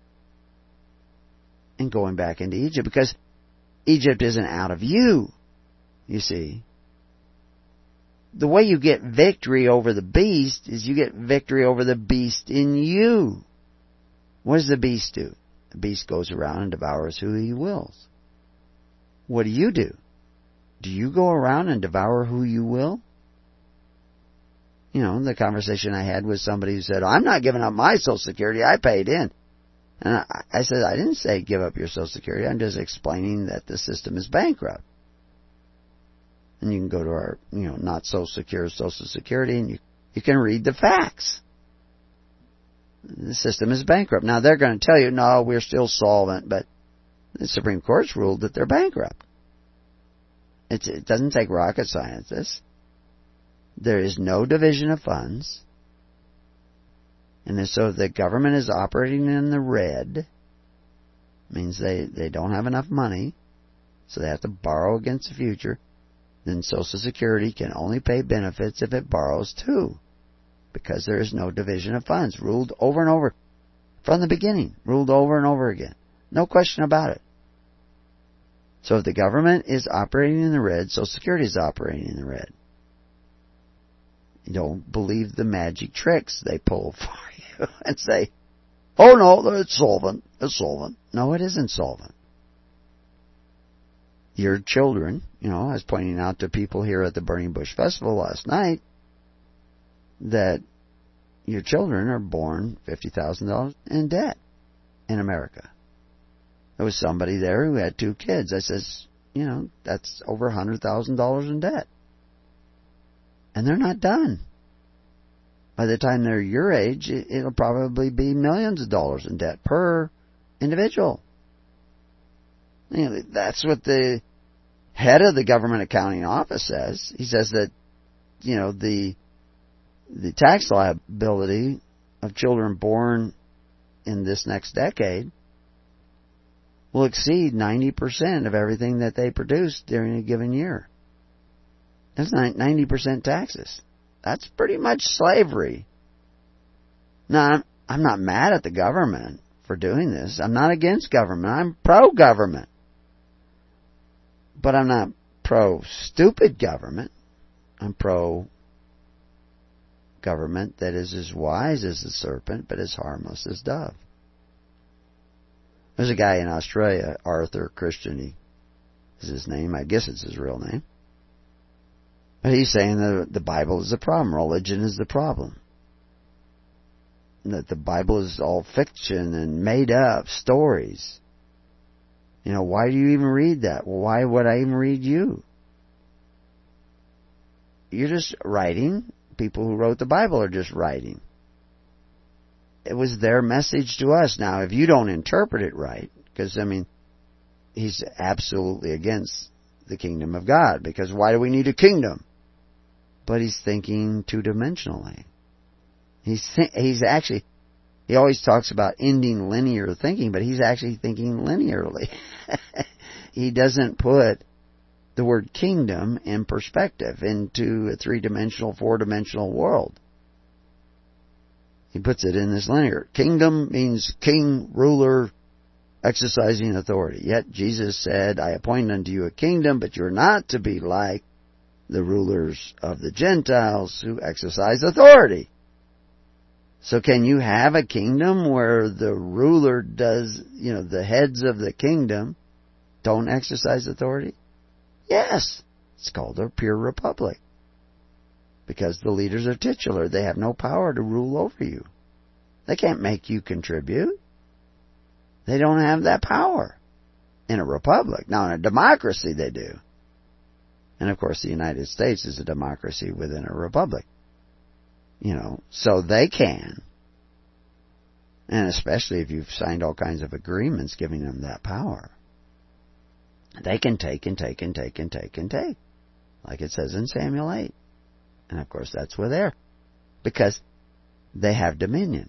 and going back into Egypt, because Egypt isn't out of you, you see. the way you get victory over the beast is you get victory over the beast in you. What does the beast do? The beast goes around and devours who he wills. What do you do? Do you go around and devour who you will? You know, the conversation I had with somebody who said, I'm not giving up my Social Security, I paid in. And I, I said, I didn't say give up your Social Security, I'm just explaining that the system is bankrupt. And you can go to our, you know, not so secure Social Security, and you, you can read the facts. The system is bankrupt. Now, they're going to tell you, no, we're still solvent, but the Supreme Court's ruled that they're bankrupt. It's, it doesn't take rocket scientists. There is no division of funds. And so the government is operating in the red. Means they, they don't have enough money, so they have to borrow against the future. Then Social Security can only pay benefits if it borrows too, because there is no division of funds. Ruled over and over from the beginning. Ruled over and over again. No question about it. So if the government is operating in the red, Social Security is operating in the red. You don't believe the magic tricks they pull for you and say, oh no, it's solvent, it's solvent. No, it isn't solvent. Your children, you know, I was pointing out to people here at the Burning Bush Festival last night that your children are born fifty thousand dollars in debt in America. There was somebody there who had two kids. I says, you know, that's over one hundred thousand dollars in debt. And they're not done. By the time they're your age, it'll probably be millions of dollars in debt per individual. You know, that's what the head of the government accounting office says. He says that, you know, the the tax liability of children born in this next decade will exceed ninety percent of everything that they produce during a given year. That's ninety percent taxes. That's pretty much slavery. Now, I'm not mad at the government for doing this. I'm not against government. I'm pro-government. But I'm not pro-stupid government. I'm pro-government that is as wise as the serpent, but as harmless as dove. There's a guy in Australia, Arthur Christian, he is his name. I guess it's his real name. But he's saying that the Bible is the problem. Religion is the problem. That the Bible is all fiction and made up stories. You know, why do you even read that? Well, why would I even read you? You're just writing. People who wrote the Bible are just writing. It was their message to us. Now, if you don't interpret it right, because, I mean, he's absolutely against the kingdom of God, because why do we need a kingdom? But he's thinking two-dimensionally. He's th- he's actually, he always talks about ending linear thinking, but he's actually thinking linearly. He doesn't put the word kingdom in perspective into a three-dimensional, four-dimensional world. He puts it in this linear. Kingdom means king, ruler, exercising authority. Yet Jesus said, I appoint unto you a kingdom, but you're not to be like the rulers of the Gentiles who exercise authority. So can you have a kingdom where the ruler does, you know, the heads of the kingdom don't exercise authority? Yes. It's called a pure republic. Because the leaders are titular. They have no power to rule over you. They can't make you contribute. They don't have that power. In a republic. Now, in a democracy, they do. And, of course, the United States is a democracy within a republic. You know, so they can. And especially if you've signed all kinds of agreements giving them that power. They can take and take and take and take and take. Like it says in Samuel eight. And, of course, that's where they're. Because they have dominion.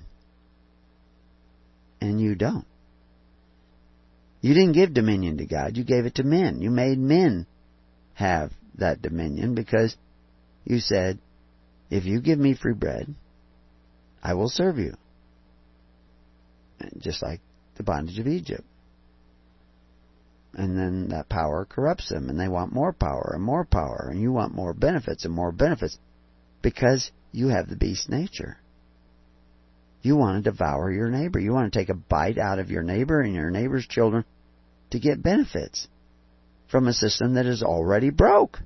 And you don't. You didn't give dominion to God. You gave it to men. You made men have that dominion because you said, if you give me free bread, I will serve you. And just like the bondage of Egypt. And then that power corrupts them, and they want more power and more power, and you want more benefits and more benefits because you have the beast nature. You want to devour your neighbor. You want to take a bite out of your neighbor and your neighbor's children to get benefits from a system that is already broke.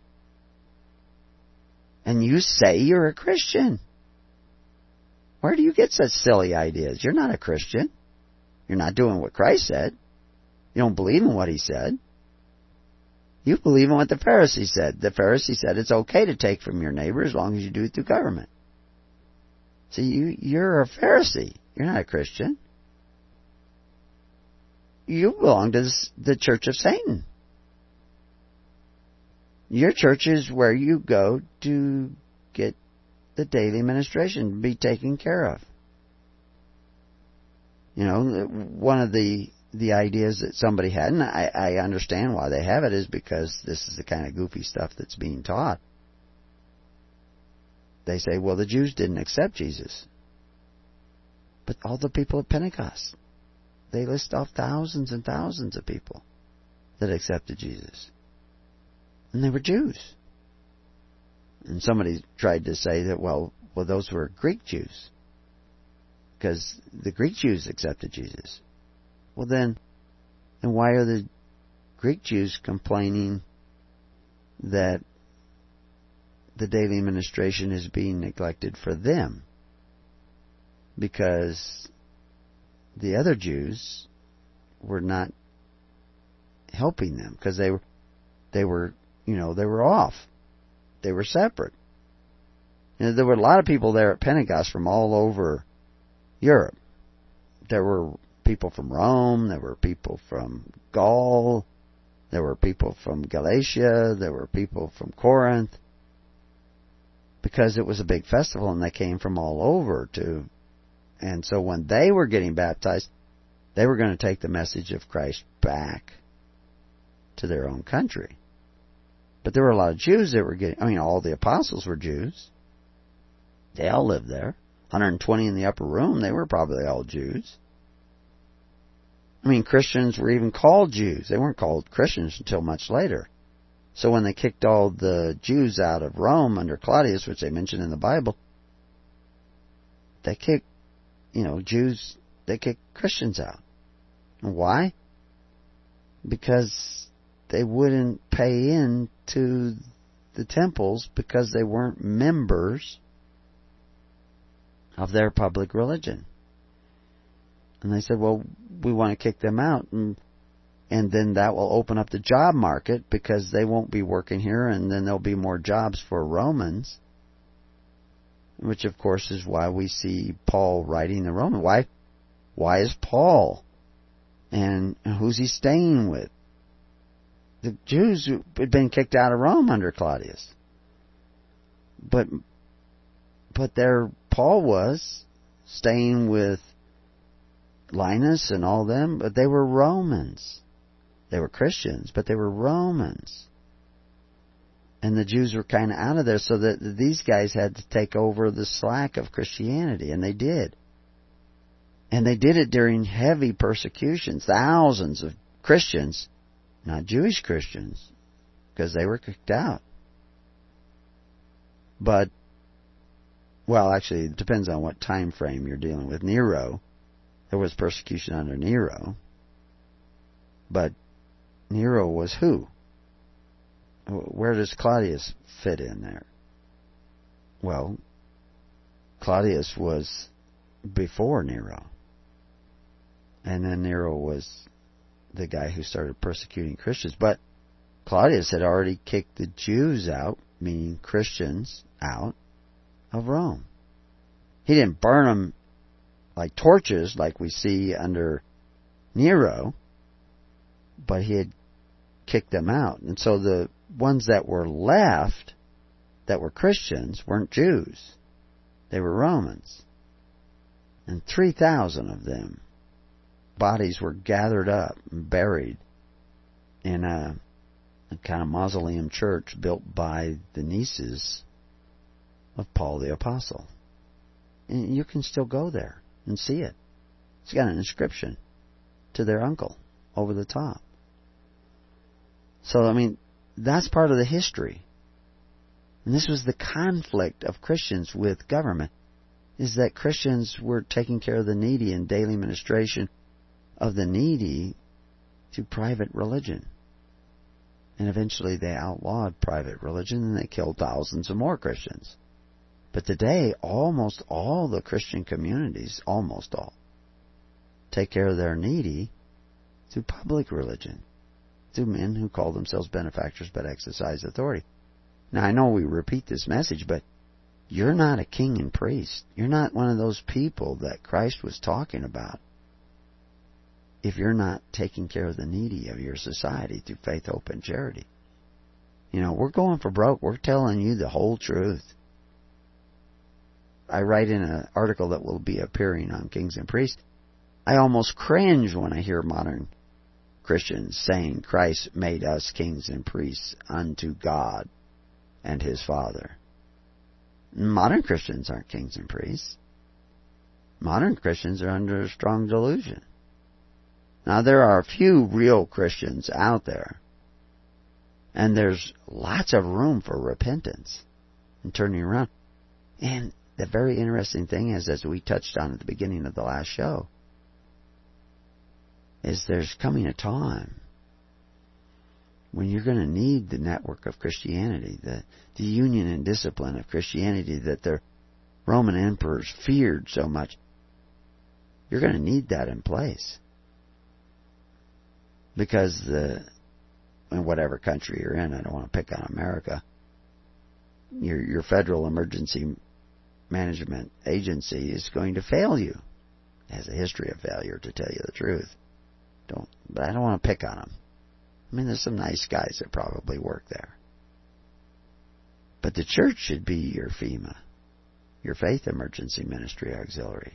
And you say you're a Christian. Where do you get such silly ideas? You're not a Christian. You're not doing what Christ said. You don't believe in what He said. You believe in what the Pharisee said. The Pharisee said it's okay to take from your neighbor as long as you do it through government. See, you, you're a Pharisee. You're not a Christian. You belong to this, the Church of Satan. Your church is where you go to get the daily ministration, be taken care of. You know, one of the the ideas that somebody had, and I, I understand why they have it, is because this is the kind of goofy stuff that's being taught. They say, well, the Jews didn't accept Jesus. But all the people at Pentecost, they list off thousands and thousands of people that accepted Jesus. And they were Jews. And somebody tried to say that, well, well, those were Greek Jews, because the Greek Jews accepted Jesus. Well, then, then why are the Greek Jews complaining that the daily ministration is being neglected for them? Because the other Jews were not helping them, because they were, they were, you know, they were off. They were separate. You know, there were a lot of people there at Pentecost from all over Europe. There were people from Rome, there were people from Gaul, there were people from Galatia, there were people from Corinth, because it was a big festival and they came from all over to, and so when they were getting baptized, they were going to take the message of Christ back to their own country. But there were a lot of Jews that were getting, I mean, all the apostles were Jews. They all lived there. one hundred twenty in the upper room, they were probably all Jews. I mean, Christians were even called Jews. They weren't called Christians until much later. So when they kicked all the Jews out of Rome under Claudius, which they mention in the Bible, they kicked, you know, Jews, they kicked Christians out. And why? Because they wouldn't pay in to the temples because they weren't members of their public religion. And they said, well, we want to kick them out, and and then that will open up the job market because they won't be working here, and then there'll be more jobs for Romans, which of course is why we see Paul writing the Roman. Why, why is Paul? And who's he staying with? The Jews who had been kicked out of Rome under Claudius. But but there Paul was staying with Linus and all them, but they were Romans. They were Christians, but they were Romans. And the Jews were kind of out of there, so that these guys had to take over the slack of Christianity, and they did. And they did it during heavy persecutions. Thousands of Christians, not Jewish Christians, because they were kicked out. But, well, actually, it depends on what time frame you're dealing with. Nero, there was persecution under Nero. But Nero was who? Where does Claudius fit in there? Well, Claudius was before Nero. And then Nero was the guy who started persecuting Christians. But Claudius had already kicked the Jews out, meaning Christians, out of Rome. He didn't burn them like torches like we see under Nero, but he had kicked them out. And so the ones that were left, that were Christians, weren't Jews. They were Romans. And three thousand of them, bodies were gathered up and buried in a, a kind of mausoleum church built by the nieces of Paul the Apostle. And you can still go there and see it. It's got an inscription to their uncle over the top. So, I mean, that's part of the history. And this was the conflict of Christians with government, is that Christians were taking care of the needy and daily ministration of the needy to private religion. And eventually they outlawed private religion and they killed thousands of more Christians. But today, almost all the Christian communities, almost all, take care of their needy through public religion, through men who call themselves benefactors but exercise authority. Now, I know we repeat this message, but you're not a king and priest. You're not one of those people that Christ was talking about if you're not taking care of the needy of your society through faith, hope, and charity. You know, we're going for broke. We're telling you the whole truth. I write in an article that will be appearing on Kings and Priests, I almost cringe when I hear modern Christians saying Christ made us kings and priests unto God and His Father. Modern Christians aren't kings and priests. Modern Christians are under a strong delusion. Now, there are a few real Christians out there, and there's lots of room for repentance and turning around. And the very interesting thing is, as we touched on at the beginning of the last show, is there's coming a time when you're going to need the network of Christianity, the, the union and discipline of Christianity that the Roman emperors feared so much. You're going to need that in place. Because the, in whatever country you're in, I don't want to pick on America, your your federal emergency management agency is going to fail you. It has a history of failure, to tell you the truth. Don't, but I don't want to pick on them. I mean, there's some nice guys that probably work there. But the church should be your FEMA, your Faith Emergency Ministry Auxiliary.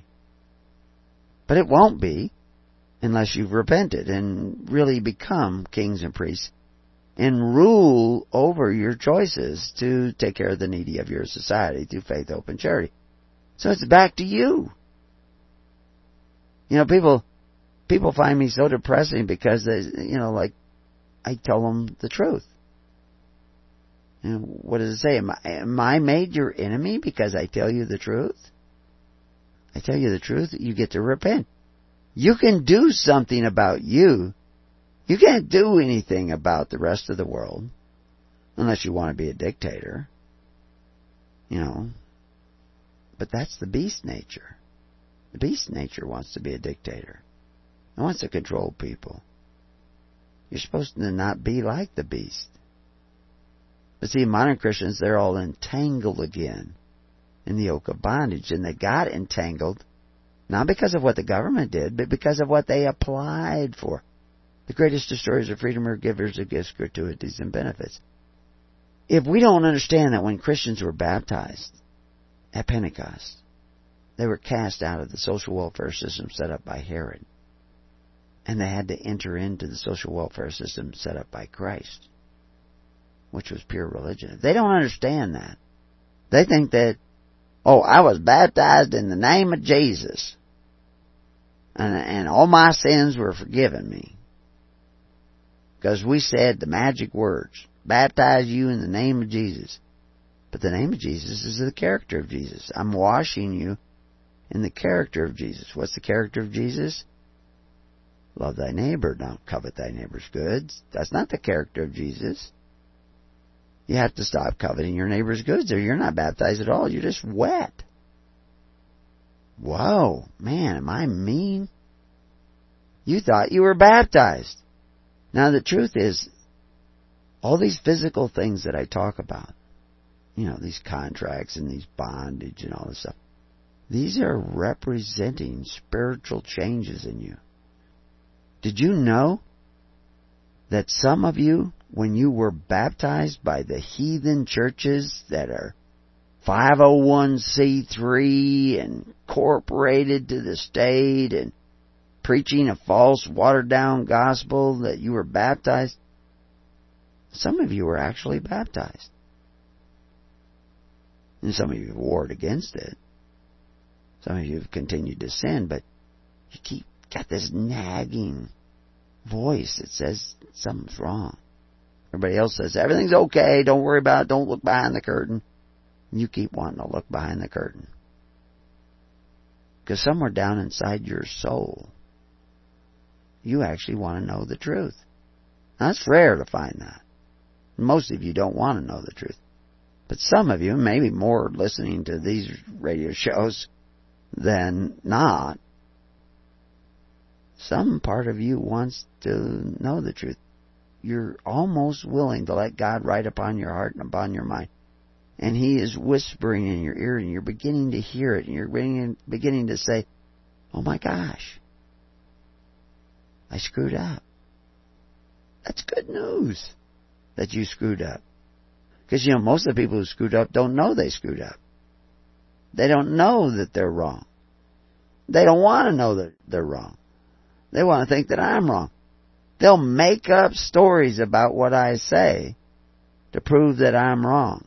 But it won't be unless you've repented and really become kings and priests and rule over your choices to take care of the needy of your society through faith, hope, and charity. So it's back to you. You know, people people find me so depressing because, they, you know, like, I tell them the truth. You know, what does it say? Am I, am I made your enemy because I tell you the truth? I tell you the truth, you get to repent. You can do something about you. You can't do anything about the rest of the world unless you want to be a dictator. You know. But that's the beast nature. The beast nature wants to be a dictator. It wants to control people. You're supposed to not be like the beast. But see, modern Christians, they're all entangled again in the yoke of bondage. And they got entangled not because of what the government did, but because of what they applied for. The greatest destroyers of freedom are givers of gifts, gratuities, and benefits. If we don't understand that when Christians were baptized at Pentecost, they were cast out of the social welfare system set up by Herod. And they had to enter into the social welfare system set up by Christ, which was pure religion. If they don't understand that, they think that, oh, I was baptized in the name of Jesus, and, and all my sins were forgiven me. Because we said the magic words, baptize you in the name of Jesus. But the name of Jesus is the character of Jesus. I'm washing you in the character of Jesus. What's the character of Jesus? Love thy neighbor, don't covet thy neighbor's goods. That's not the character of Jesus. You have to stop coveting your neighbor's goods or you're not baptized at all. You're just wet. Whoa, man, am I mean? You thought you were baptized. Now the truth is, all these physical things that I talk about, you know, these contracts and these bondage and all this stuff, these are representing spiritual changes in you. Did you know that some of you, when you were baptized by the heathen churches that are five oh one c three and incorporated to the state and preaching a false, watered-down gospel, that you were baptized? Some of you were actually baptized. And some of you have warred against it. Some of you have continued to sin, but you keep got this nagging voice that says something's wrong. Everybody else says, everything's okay, don't worry about it, don't look behind the curtain. You keep wanting to look behind the curtain. Because somewhere down inside your soul, you actually want to know the truth. Now, it's rare to find that. Most of you don't want to know the truth. But some of you, maybe more listening to these radio shows than not, some part of you wants to know the truth. You're almost willing to let God write upon your heart and upon your mind. And He is whispering in your ear, and you're beginning to hear it, and you're beginning, beginning to say, oh my gosh, I screwed up. That's good news that you screwed up. Because, you know, most of the people who screwed up don't know they screwed up. They don't know that they're wrong. They don't want to know that they're wrong. They want to think that I'm wrong. They'll make up stories about what I say to prove that I'm wrong.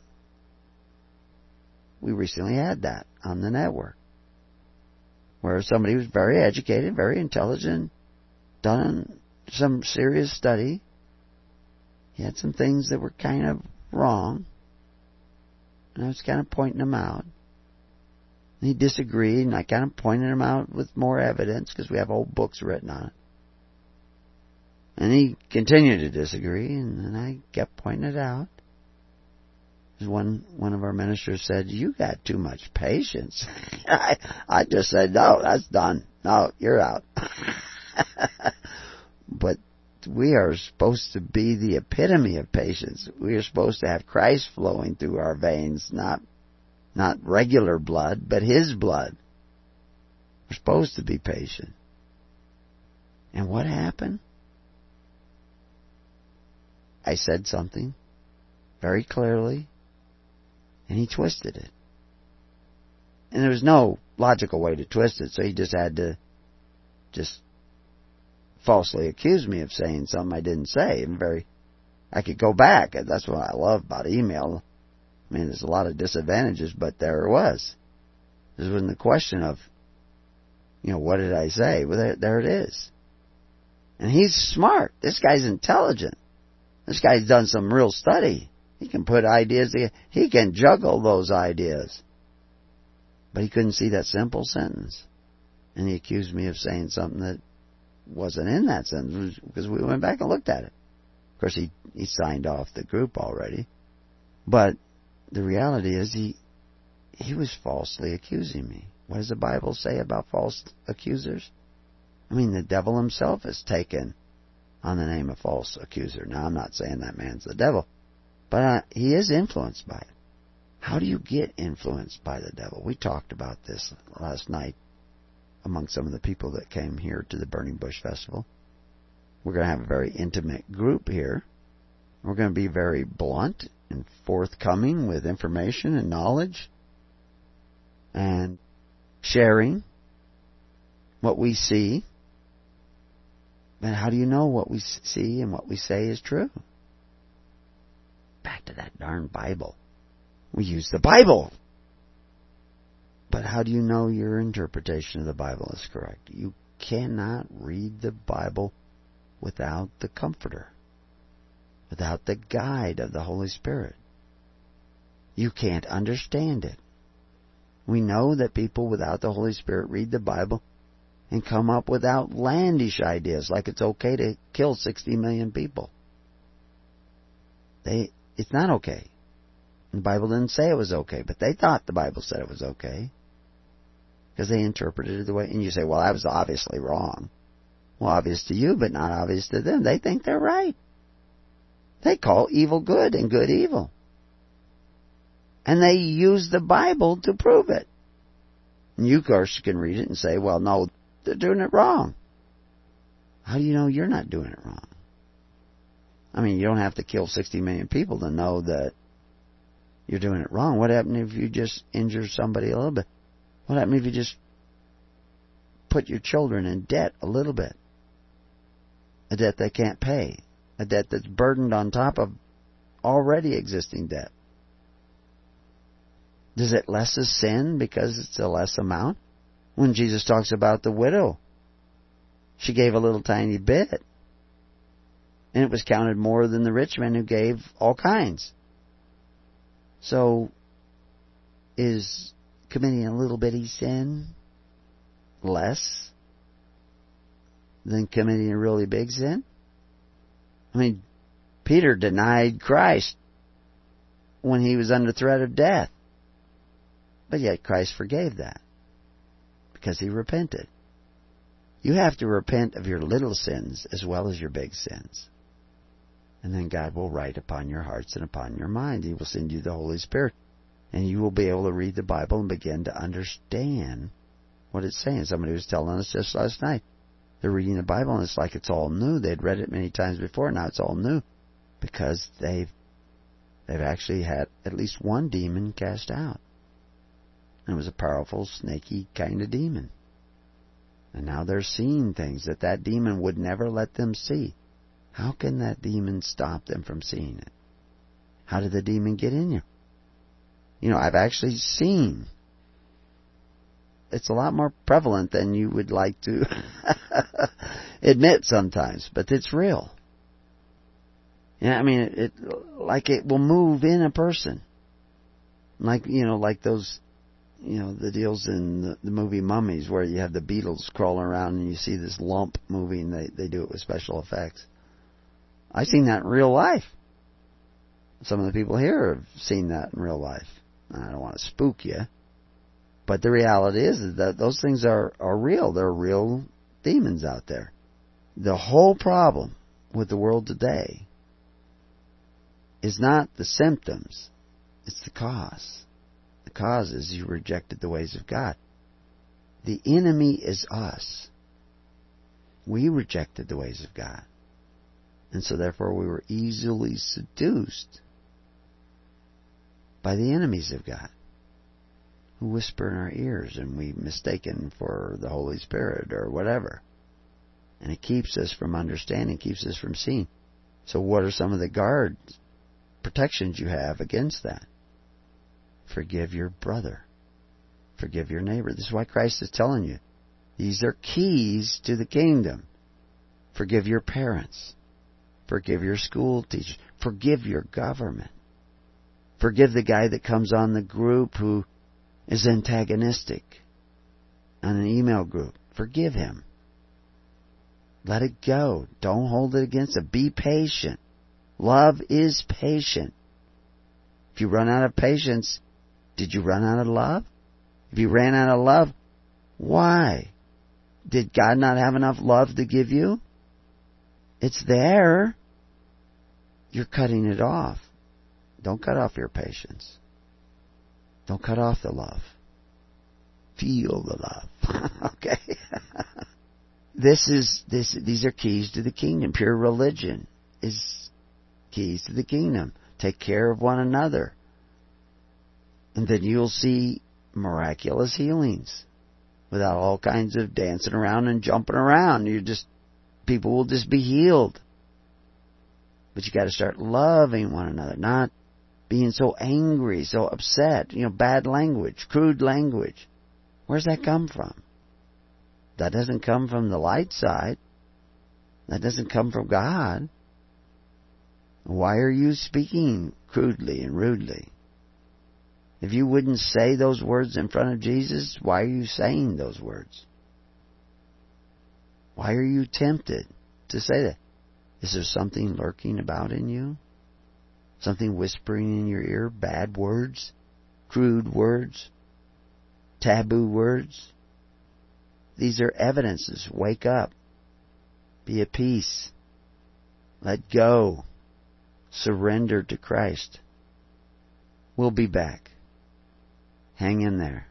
We recently had that on the network, where somebody was very educated, very intelligent, done some serious study. He had some things that were kind of wrong, and I was kind of pointing them out. And he disagreed, and I kind of pointed him out with more evidence, because we have whole books written on it. And he continued to disagree, and then I kept pointing it out. One one of our ministers said, you got too much patience. I, I just said, no, that's done. No, you're out. But we are supposed to be the epitome of patience. We are supposed to have Christ flowing through our veins, not not regular blood, but His blood. We're supposed to be patient. And what happened? I said something very clearly, and he twisted it. And there was no logical way to twist it, so he just had to just falsely accuse me of saying something I didn't say. And very, I could go back. That's what I love about email. I mean, there's a lot of disadvantages, but there it was. This wasn't the question of, you know, what did I say? Well, there, there it is. And he's smart. This guy's intelligent. This guy's done some real study. He can put ideas together. He can juggle those ideas. But he couldn't see that simple sentence. And he accused me of saying something that wasn't in that sentence, because we went back and looked at it. Of course, he, he signed off the group already. But the reality is he he was falsely accusing me. What does the Bible say about false accusers? I mean, the devil himself is taken on the name of false accuser. Now, I'm not saying that man's the devil, but uh, he is influenced by it. How do you get influenced by the devil? We talked about this last night among some of the people that came here to the Burning Bush Festival. We're going to have a very intimate group here. We're going to be very blunt and forthcoming with information and knowledge and sharing what we see. But how do you know what we see and what we say is true? Back to that darn Bible. We use the Bible. But how do you know your interpretation of the Bible is correct? You cannot read the Bible without the Comforter, without the guide of the Holy Spirit. You can't understand it. We know that people without the Holy Spirit read the Bible and come up with outlandish ideas, like it's okay to kill sixty million people. They, it's not okay. The Bible didn't say it was okay, but they thought the Bible said it was okay, because they interpreted it the way. And you say, well, that was obviously wrong. Well, obvious to you, but not obvious to them. They think they're right. They call evil good and good evil. And they use the Bible to prove it. And you, of course, can read it and say, well, no, they're doing it wrong. How do you know you're not doing it wrong? I mean, you don't have to kill sixty million people to know that you're doing it wrong. What happened if you just injure somebody a little bit? What happened if you just put your children in debt a little bit? A debt they can't pay. A debt that's burdened on top of already existing debt. Does it lessen sin because it's a less amount? When Jesus talks about the widow, she gave a little tiny bit. And it was counted more than the rich man who gave all kinds. So, is committing a little bitty sin less than committing a really big sin? I mean, Peter denied Christ when he was under threat of death. But yet Christ forgave that because he repented. You have to repent of your little sins as well as your big sins. And then God will write upon your hearts and upon your mind. He will send you the Holy Spirit. And you will be able to read the Bible and begin to understand what it's saying. Somebody was telling us just last night. They're reading the Bible and it's like it's all new. They'd read it many times before. Now it's all new. Because they've, they've actually had at least one demon cast out. And it was a powerful, snaky kind of demon. And now they're seeing things that that demon would never let them see. How can that demon stop them from seeing it? How did the demon get in you? You know, I've actually seen. It's a lot more prevalent than you would like to admit sometimes, but it's real. Yeah, I mean, it, it like it will move in a person. Like, you know, like those, you know, the deals in the, the movie Mummies where you have the beetles crawling around and you see this lump moving. They they do it with special effects. I've seen that in real life. Some of the people here have seen that in real life. I don't want to spook you. But the reality is that those things are, are real. They're real demons out there. The whole problem with the world today is not the symptoms. It's the cause. The cause is you rejected the ways of God. The enemy is us. We rejected the ways of God. And so therefore we were easily seduced by the enemies of God, who whisper in our ears and we mistaken for the Holy Spirit or whatever. And it keeps us from understanding, keeps us from seeing. So what are some of the guard protections you have against that? Forgive your brother. Forgive your neighbor. This is why Christ is telling you. These are keys to the kingdom. Forgive your parents. Forgive your school teachers. Forgive your government. Forgive the guy that comes on the group who is antagonistic on an email group. Forgive him. Let it go. Don't hold it against him. Be patient. Love is patient. If you run out of patience, did you run out of love? If you ran out of love, why? Did God not have enough love to give you? It's there. You're cutting it off. Don't cut off your patience. Don't cut off the love. Feel the love. Okay? This is this these are keys to the kingdom. Pure religion is keys to the kingdom. Take care of one another. And then you'll see miraculous healings without all kinds of dancing around and jumping around. You just people will just be healed. But you got to start loving one another, not being so angry, so upset, you know, bad language, crude language. Where's that come from? That doesn't come from the light side. That doesn't come from God. Why are you speaking crudely and rudely? If you wouldn't say those words in front of Jesus, why are you saying those words? Why are you tempted to say that? Is there something lurking about in you? Something whispering in your ear? Bad words? Crude words? Taboo words? These are evidences. Wake up. Be at peace. Let go. Surrender to Christ. We'll be back. Hang in there.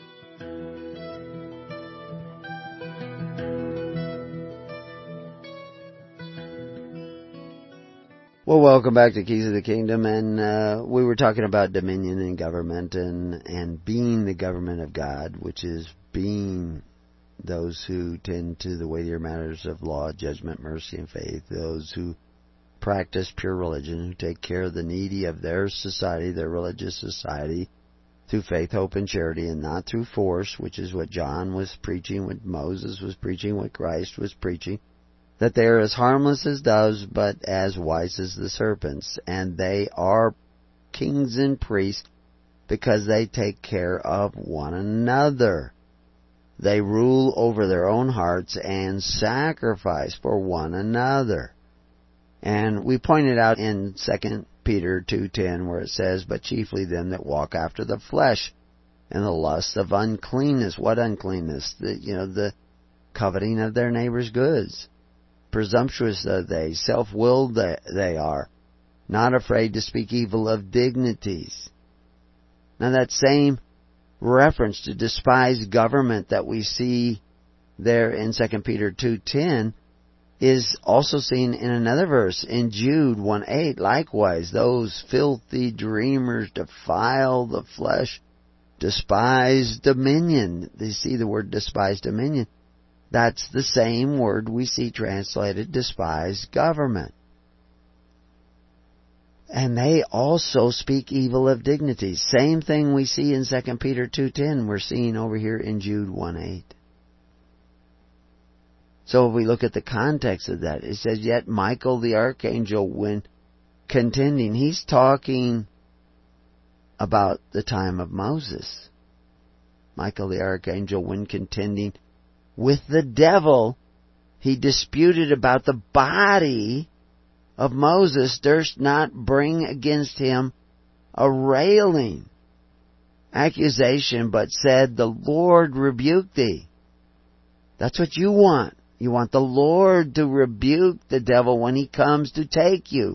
Well, welcome back to Keys of the Kingdom, and uh, we were talking about dominion and government and, and being the government of God, which is being those who tend to the weightier matters of law, judgment, mercy, and faith, those who practice pure religion, who take care of the needy of their society, their religious society, through faith, hope, and charity, and not through force, which is what John was preaching, what Moses was preaching, what Christ was preaching. that they are as harmless as doves, but as wise as the serpents. And they are kings and priests because they take care of one another. They rule over their own hearts and sacrifice for one another. And we pointed out in Second Peter two ten where it says, but chiefly them that walk after the flesh and the lust of uncleanness. What uncleanness? The, you know, the coveting of their neighbor's goods. Presumptuous are they, self-willed they, they are, not afraid to speak evil of dignities. Now that same reference to despised government that we see there in Second Peter two ten is also seen in another verse in Jude one eight. Likewise, those filthy dreamers defile the flesh, despise dominion. You see the word despise dominion. That's the same word we see translated despise government. And they also speak evil of dignity. Same thing we see in Second Peter two ten, we're seeing over here in Jude one eight. So if we look at the context of that, it says, yet Michael the archangel, when contending, he's talking about the time of Moses. Michael the archangel, when contending with the devil, he disputed about the body of Moses, durst not bring against him a railing accusation, but said, the Lord rebuke thee. That's what you want. You want the Lord to rebuke the devil when he comes to take you.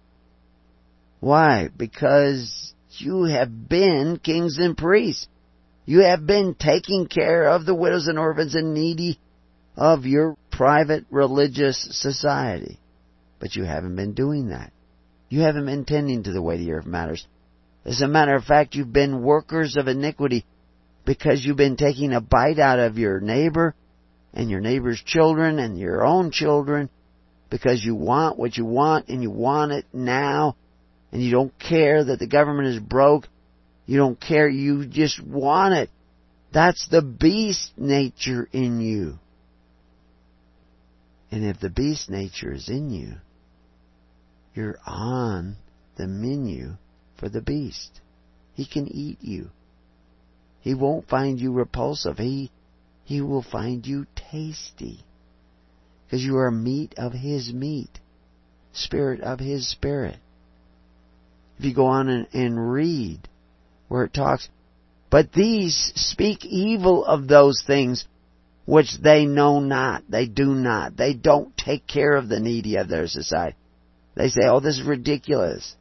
Why? Because you have been kings and priests. You have been taking care of the widows and orphans and needy of your private religious society. But you haven't been doing that. You haven't been tending to the weightier of matters. As a matter of fact, you've been workers of iniquity because you've been taking a bite out of your neighbor and your neighbor's children and your own children because you want what you want and you want it now and you don't care that the government is broke. You don't care. You just want it. That's the beast nature in you. And if the beast nature is in you, you're on the menu for the beast. He can eat you. He won't find you repulsive. He, he will find you tasty. Because you are meat of his meat. Spirit of his spirit. If you go on and, and read where it talks, but these speak evil of those things which they know not. They do not. They don't take care of the needy of their society. They say, oh, this is ridiculous.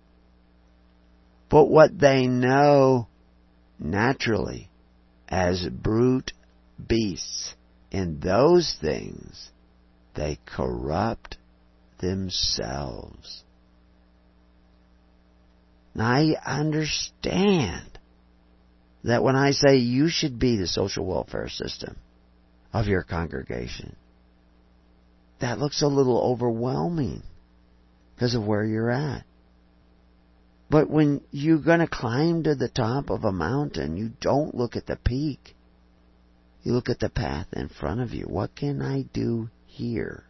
But what they know naturally as brute beasts, in those things, they corrupt themselves. Now I understand that when I say you should be the social welfare system of your congregation, that looks a little overwhelming because of where you're at. But when you're going to climb to the top of a mountain, you don't look at the peak. You look at the path in front of you. What can I do here?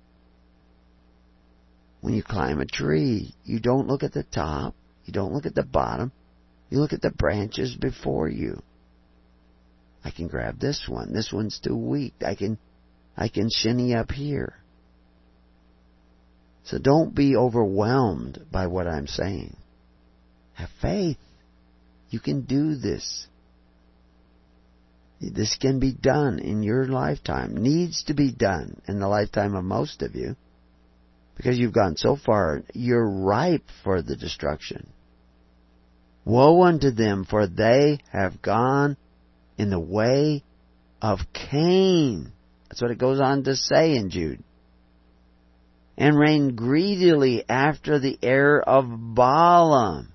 When you climb a tree, you don't look at the top. You don't look at the bottom. You look at the branches before you. I can grab this one. This one's too weak. I can, I can shinny up here. So don't be overwhelmed by what I'm saying. Have faith. You can do this. This can be done in your lifetime. Needs to be done in the lifetime of most of you. Because you've gone so far, you're ripe for the destruction. Woe unto them, for they have gone in the way of Cain. That's what it goes on to say in Jude. And reigned greedily after the error of Balaam.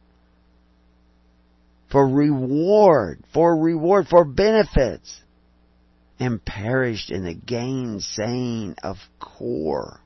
For reward, for reward, for benefits. And perished in the gainsaying of Kor.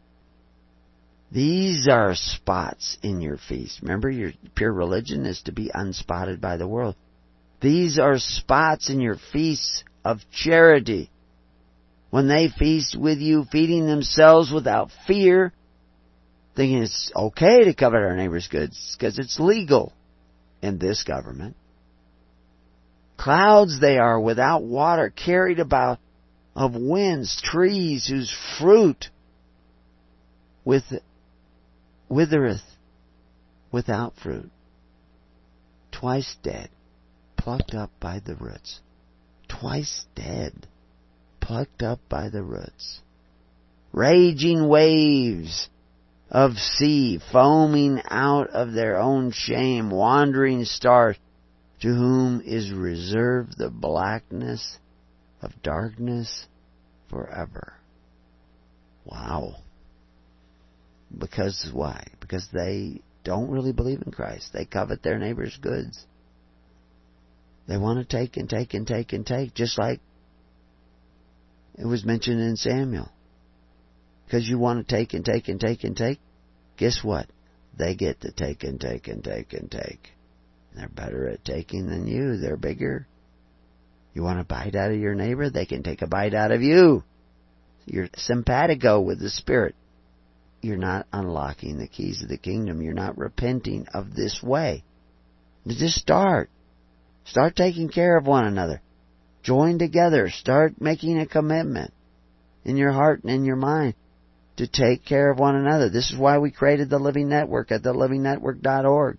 These are spots in your feast. Remember, your pure religion is to be unspotted by the world. These are spots in your feasts of charity. when they feast with you, feeding themselves without fear, thinking it's okay to covet our neighbor's goods because it's legal in this government. Clouds they are without water, carried about of winds, trees whose fruit with, withereth without fruit, twice dead, plucked up by the roots. Twice dead, plucked up by the roots. Raging waves of sea, foaming out of their own shame, wandering stars, to whom is reserved the blackness of darkness forever. Wow. Because why? Because they don't really believe in Christ. They covet their neighbor's goods. They want to take and take and take and take, just like it was mentioned in Samuel. Because you want to take and take and take and take, guess what? They get to take and take and take and take. They're better at taking than you. They're bigger. You want a bite out of your neighbor? They can take a bite out of you. You're simpatico with the Spirit. You're not unlocking the keys of the kingdom. You're not repenting of this way. Just start. Start taking care of one another. Join together. Start making a commitment in your heart and in your mind to take care of one another. This is why we created the Living Network at the living network dot org.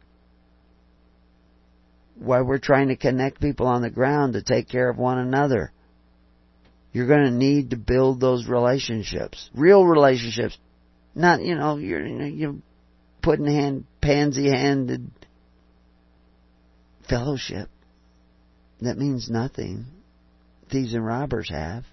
Why we're trying to connect people on the ground to take care of one another. You're going to need to build those relationships. Real relationships. Not, you know, you're, you're putting hand, pansy-handed fellowship. That means nothing. Thieves and robbers have.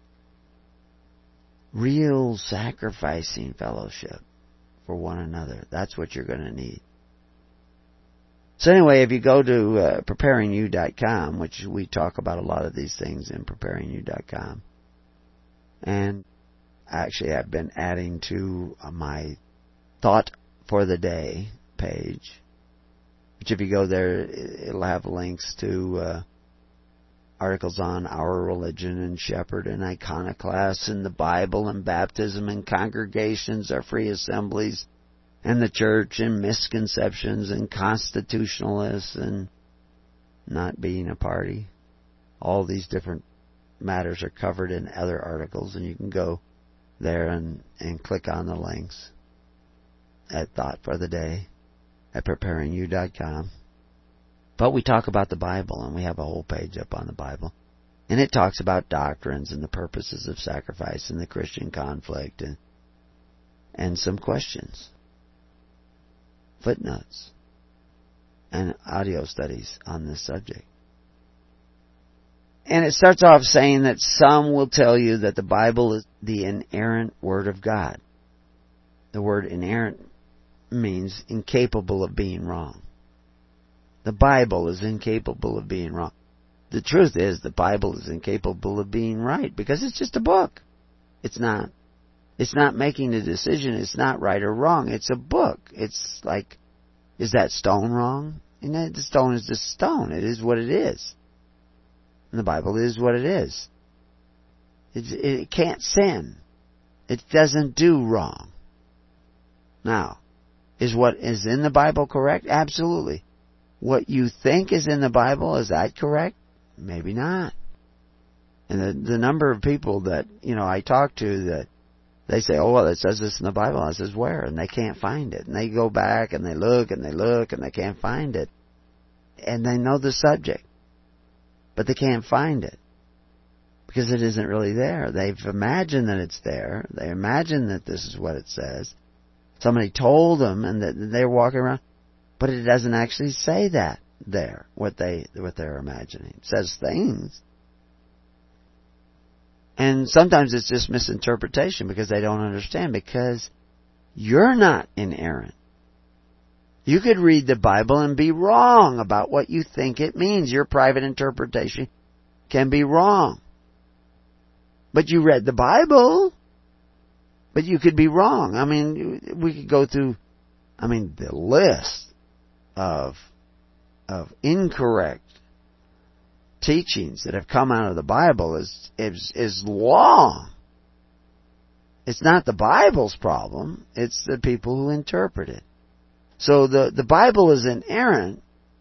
Real sacrificing fellowship for one another. That's what you're going to need. So anyway, if you go to uh, preparing you dot com, which we talk about a lot of these things in preparing you dot com, and actually I've been adding to my Thought for the Day page, which if you go there, it'll have links to uh, articles on our religion and shepherd and iconoclasts and the Bible and baptism and congregations, our free assemblies, and the church, and misconceptions, and constitutionalists, and not being a party. All these different matters are covered in other articles, and you can go there and, and click on the links at Thought for the Day at preparing you dot com. But we talk about the Bible, and we have a whole page up on the Bible. And it talks about doctrines and the purposes of sacrifice and the Christian conflict and, and some questions. Footnotes and audio studies on this subject. And it starts off saying that some will tell you that the Bible is the inerrant Word of God. The word inerrant means incapable of being wrong. The Bible is incapable of being wrong. The truth is the Bible is incapable of being right because it's just a book. It's not. It's not making a decision. It's not right or wrong. It's a book. It's like, is that stone wrong? And the stone is just stone. It is what it is. And the Bible is what it is. It, it can't sin. It doesn't do wrong. Now, is what is in the Bible correct? Absolutely. What you think is in the Bible, is that correct? Maybe not. And the, the number of people that, you know, I talk to that they say, oh, well, it says this in the Bible. I says, where? And they can't find it. And they go back and they look and they look and they can't find it. And they know the subject. But they can't find it. Because it isn't really there. They've imagined that it's there. They imagine that this is what it says. Somebody told them and that they're walking around. But it doesn't actually say that there, what, they, what they're imagining. It says things. And sometimes it's just misinterpretation because they don't understand. Because you're not inerrant. You could read the Bible and be wrong about what you think it means. Your private interpretation can be wrong. But you read the Bible. But you could be wrong. I mean, we could go through, I mean, the list of of incorrect teachings that have come out of the Bible is is, is long. It's not the Bible's problem. It's the people who interpret it. So the, the Bible is inerrant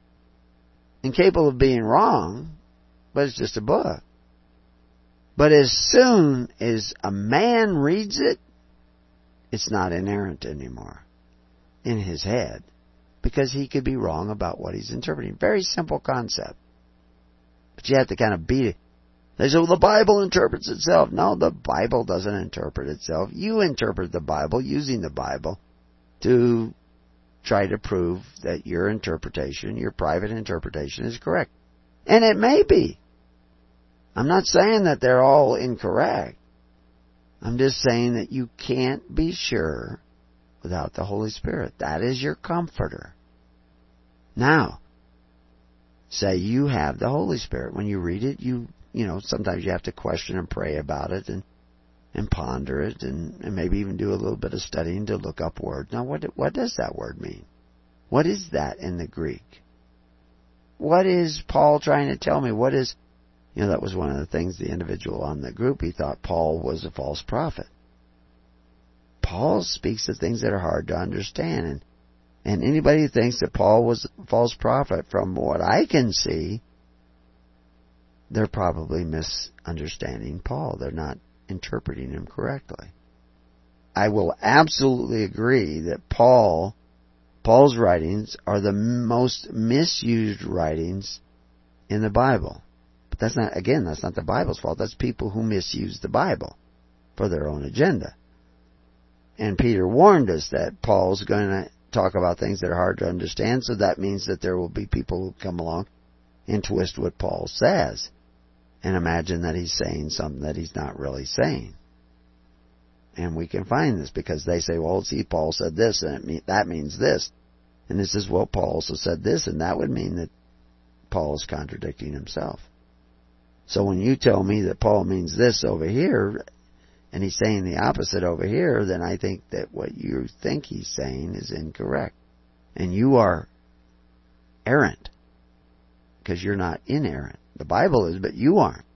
and capable of being wrong, but it's just a book. But as soon as a man reads it, it's not inerrant anymore in his head, because he could be wrong about what he's interpreting. Very simple concept. But you have to kind of beat it. They say, well, the Bible interprets itself. No, the Bible doesn't interpret itself. You interpret the Bible using the Bible to try to prove that your interpretation, your private interpretation, is correct. And it may be. I'm not saying that they're all incorrect. I'm just saying that you can't be sure without the Holy Spirit. That is your comforter. Now, say you have the Holy Spirit. When you read it, you you know, sometimes you have to question and pray about it and and ponder it and, and maybe even do a little bit of studying to look up words. Now, what what does that word mean? What is that in the Greek? What is Paul trying to tell me? What is, you know, that was one of the things the individual on the group, he thought Paul was a false prophet. Paul speaks of things that are hard to understand. And, and anybody who thinks that Paul was a false prophet, from what I can see, they're probably misunderstanding Paul. They're not interpreting him correctly. I will absolutely agree that Paul, Paul's writings are the most misused writings in the Bible. But that's not, again, that's not the Bible's fault. That's people who misuse the Bible for their own agenda. And Peter warned us that Paul's going to talk about things that are hard to understand, so that means that there will be people who come along and twist what Paul says and imagine that he's saying something that he's not really saying. And we can find this because they say, well, see, Paul said this, and it mean, that means this. And this is, well, Paul also said this, and that would mean that Paul is contradicting himself. So when you tell me that Paul means this over here, and he's saying the opposite over here, then I think that what you think he's saying is incorrect. And you are errant, because you're not inerrant. The Bible is, but you aren't.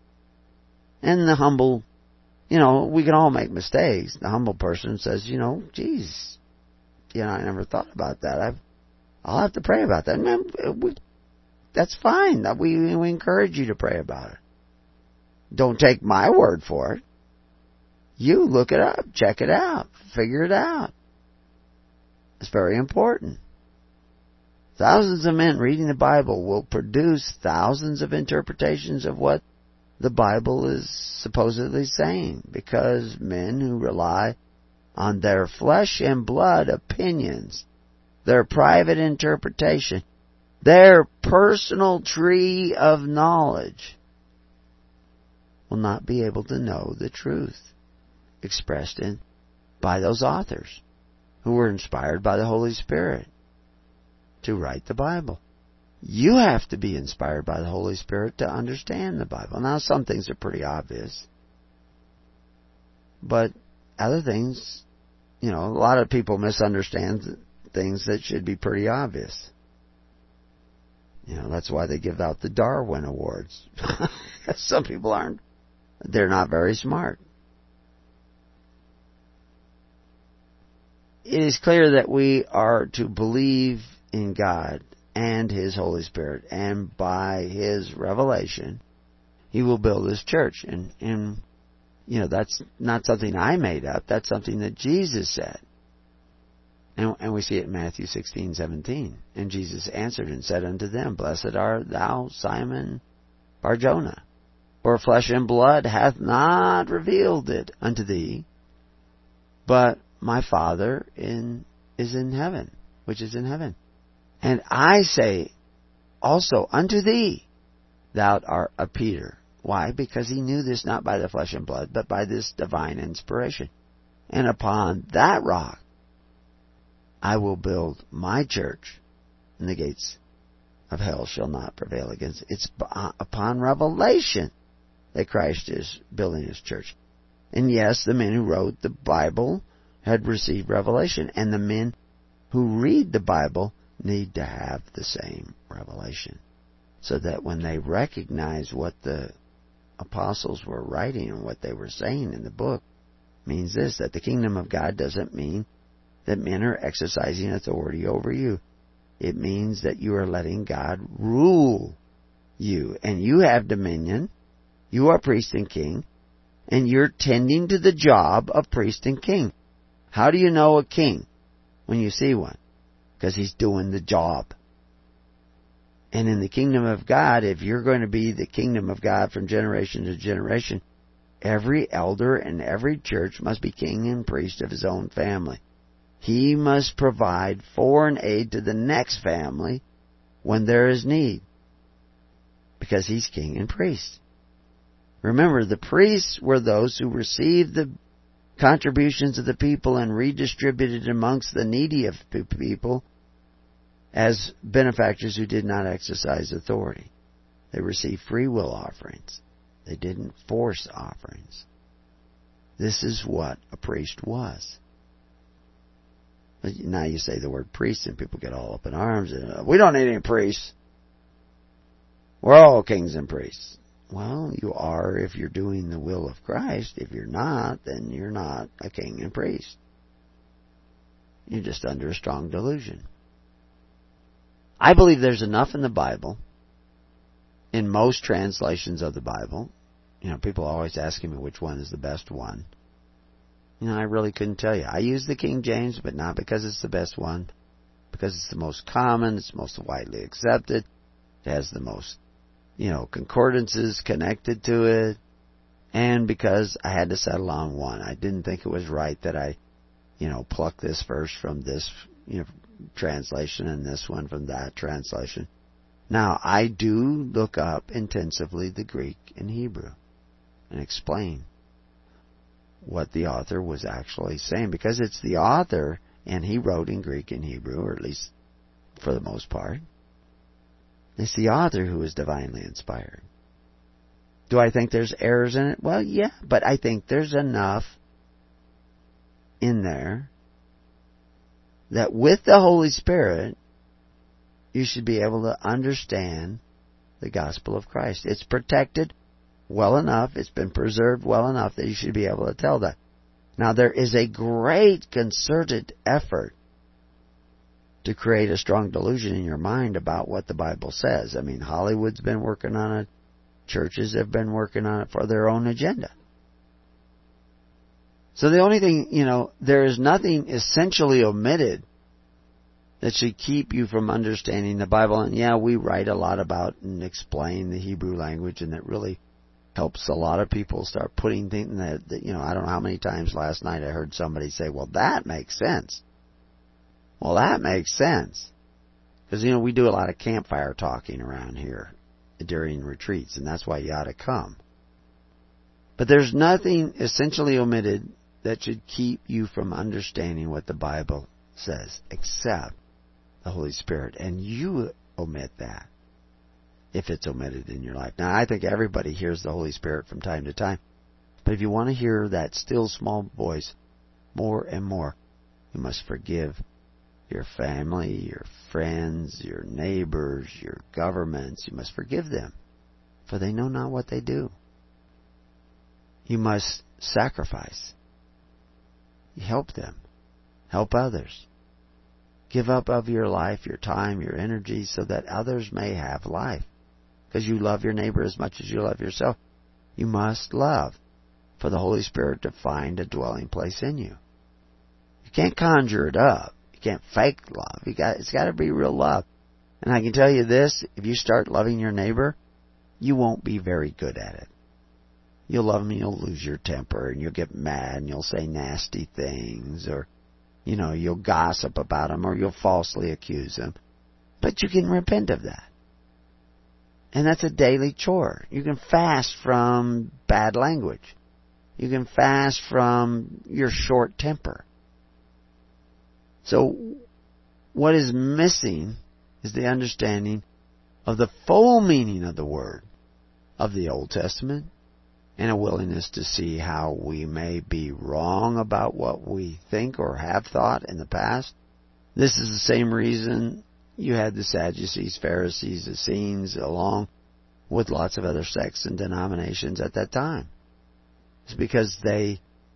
And the humble, you know, we can all make mistakes. The humble person says, you know, geez, you know, I never thought about that. I've, I'll have to pray about that. And we, that's fine. We, we encourage you to pray about it. Don't take my word for it. You look it up, check it out, figure it out. It's very important. Thousands of men reading the Bible will produce thousands of interpretations of what the Bible is supposedly saying, because men who rely on their flesh and blood opinions, their private interpretation, their personal tree of knowledge, will not be able to know the truth expressed in by those authors who were inspired by the Holy Spirit to write the Bible. You have to be inspired by the Holy Spirit to understand the Bible. Now, some things are pretty obvious, but other things, you know, a lot of people misunderstand things that should be pretty obvious. You know, that's why they give out the Darwin Awards. Some people aren't, they're not very smart. It is clear that we are to believe in God and His Holy Spirit, and by His revelation, He will build His church. And, and, you know, that's not something I made up. That's something that Jesus said. And, and we see it in Matthew sixteen seventeen. And Jesus answered and said unto them, Blessed art thou, Simon Bar-Jonah, for flesh and blood hath not revealed it unto thee, but my Father in, is in heaven, which is in heaven. And I say also unto thee, thou art a Peter. Why? Because he knew this not by the flesh and blood, but by this divine inspiration. And upon that rock I will build my church, and the gates of hell shall not prevail against it. It's upon revelation that Christ is building His church. And yes, the men who wrote the Bible had received revelation, and the men who read the Bible need to have the same revelation, so that when they recognize what the apostles were writing and what they were saying in the book, means this, that the kingdom of God doesn't mean that men are exercising authority over you. It means that you are letting God rule you. And you have dominion. You are priest and king. And you're tending to the job of priest and king. How do you know a king when you see one? Because he's doing the job. And in the kingdom of God, if you're going to be the kingdom of God from generation to generation, every elder and every church must be king and priest of his own family. He must provide foreign aid to the next family when there is need, because he's king and priest. Remember, the priests were those who received the contributions of the people and redistributed amongst the needy of people as benefactors who did not exercise authority. They received free will offerings. They didn't force offerings. This is what a priest was. Now you say the word priest and people get all up in arms. And, we don't need any priests. We're all kings and priests. Well, you are if you're doing the will of Christ. If you're not, then you're not a king and priest. You're just under a strong delusion. I believe there's enough in the Bible, in most translations of the Bible. You know, people are always asking me which one is the best one. You know, I really couldn't tell you. I use the King James, but not because it's the best one. Because it's the most common, it's most widely accepted. It has the most, you know, concordances connected to it. And because I had to settle on one. I didn't think it was right that I, you know, pluck this verse from this, you know, translation and this one from that translation. Now, I do look up intensively the Greek and Hebrew and explain what the author was actually saying, because it's the author, and he wrote in Greek and Hebrew, or at least for the most part. It's the author who is divinely inspired. Do I think there's errors in it? Well, yeah, but I think there's enough in there that with the Holy Spirit, you should be able to understand the gospel of Christ. It's protected well enough, it's been preserved well enough that you should be able to tell that. Now, there is a great concerted effort to create a strong delusion in your mind about what the Bible says. I mean, Hollywood's been working on it. Churches have been working on it for their own agenda. So the only thing, you know, there is nothing essentially omitted that should keep you from understanding the Bible. And yeah, we write a lot about and explain the Hebrew language, and that really helps a lot of people start putting things that, that, you know, I don't know how many times last night I heard somebody say, well, that makes sense. Well, that makes sense. Because, you know, we do a lot of campfire talking around here during retreats, and that's why you ought to come. But there's nothing essentially omitted that should keep you from understanding what the Bible says, except the Holy Spirit. And you omit that if it's omitted in your life. Now, I think everybody hears the Holy Spirit from time to time. But if you want to hear that still small voice more and more, you must forgive your family, your friends, your neighbors, your governments. You must forgive them, for they know not what they do. You must sacrifice. Help them. Help others. Give up of your life, your time, your energy, so that others may have life. Because you love your neighbor as much as you love yourself. You must love for the Holy Spirit to find a dwelling place in you. You can't conjure it up. You can't fake love. You got, it's got to be real love. And I can tell you this, if you start loving your neighbor, you won't be very good at it. You'll love them and you'll lose your temper, and you'll get mad and you'll say nasty things, or, you know, you'll gossip about them, or you'll falsely accuse them. But you can repent of that. And that's a daily chore. You can fast from bad language. You can fast from your short temper. So, what is missing is the understanding of the full meaning of the Word of the Old Testament, and a willingness to see how we may be wrong about what we think or have thought in the past. This is the same reason you had the Sadducees, Pharisees, the Essenes, along with lots of other sects and denominations at that time. It's because they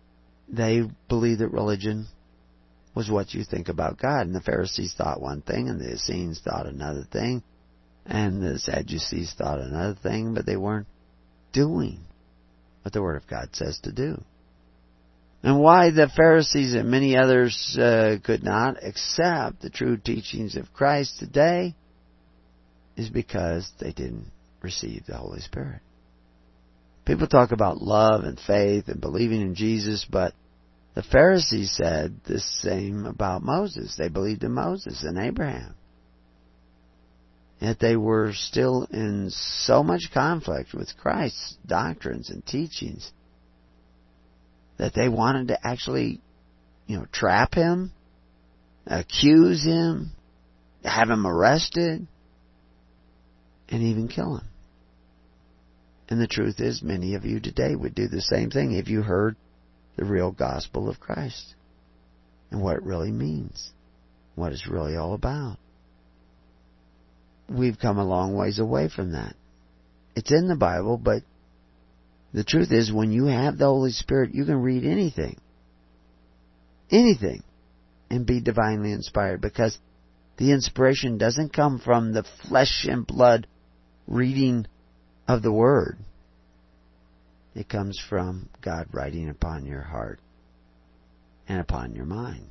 they believed that religion was what you think about God. And the Pharisees thought one thing, and the Essenes thought another thing, and the Sadducees thought another thing, but they weren't doing what the Word of God says to do. And why the Pharisees and many others uh, could not accept the true teachings of Christ today is because they didn't receive the Holy Spirit. People talk about love and faith and believing in Jesus, but the Pharisees said the same about Moses. They believed in Moses and Abraham. Yet they were still in so much conflict with Christ's doctrines and teachings that they wanted to actually, you know, trap him, accuse him, have him arrested, and even kill him. And the truth is, many of you today would do the same thing if you heard the real gospel of Christ and what it really means, what it's really all about. We've come a long ways away from that. It's in the Bible, but the truth is, when you have the Holy Spirit, you can read anything. Anything. And be divinely inspired, because the inspiration doesn't come from the flesh and blood reading of the Word. It comes from God writing upon your heart and upon your mind.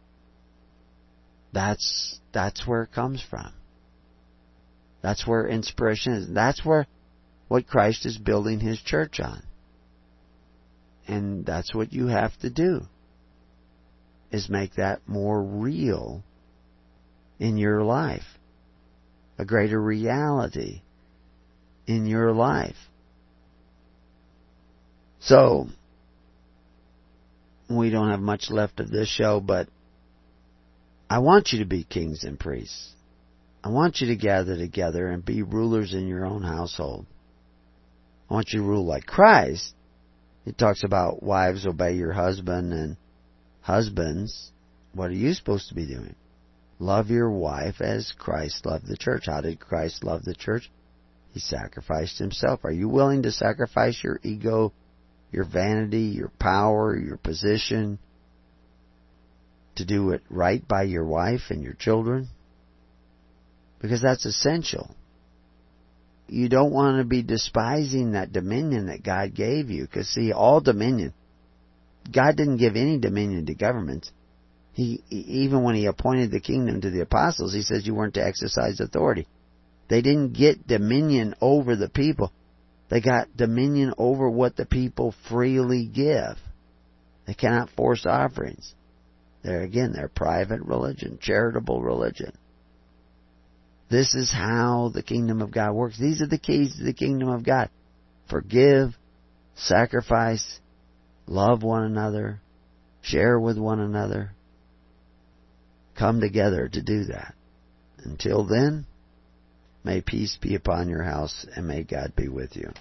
That's, that's where it comes from. That's where inspiration is. That's where what Christ is building His church on. And that's what you have to do, is make that more real in your life. A greater reality in your life. So, we don't have much left of this show, but I want you to be kings and priests. I want you to gather together and be rulers in your own household. I want you to rule like Christ. It talks about wives, obey your husband, and husbands, what are you supposed to be doing? Love your wife as Christ loved the church. How did Christ love the church? He sacrificed Himself. Are you willing to sacrifice your ego, your vanity, your power, your position, to do it right by your wife and your children? Because that's essential. You don't want to be despising that dominion that God gave you. Because, see, all dominion, God didn't give any dominion to governments. He, even when He appointed the kingdom to the apostles, He says you weren't to exercise authority. They didn't get dominion over the people. They got dominion over what the people freely give. They cannot force offerings. There again, they're private religion, charitable religion. This is how the kingdom of God works. These are the keys to the kingdom of God. Forgive, sacrifice, love one another, share with one another. Come together to do that. Until then, may peace be upon your house, and may God be with you.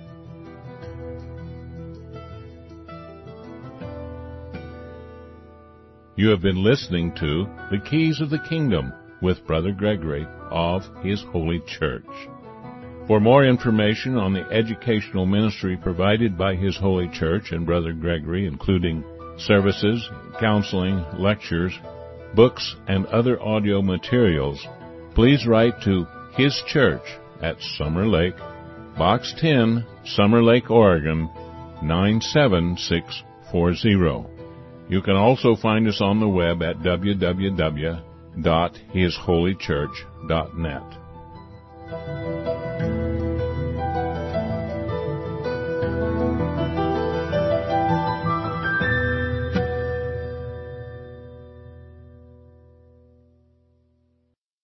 You have been listening to The Keys of the Kingdom with Brother Gregory of His Holy Church. For more information on the educational ministry provided by His Holy Church and Brother Gregory, including services, counseling, lectures, books, and other audio materials, please write to His Church at Summer Lake, Box ten, Summer Lake, Oregon, nine seven six four zero. You can also find us on the web at w w w dot his holy church dot net.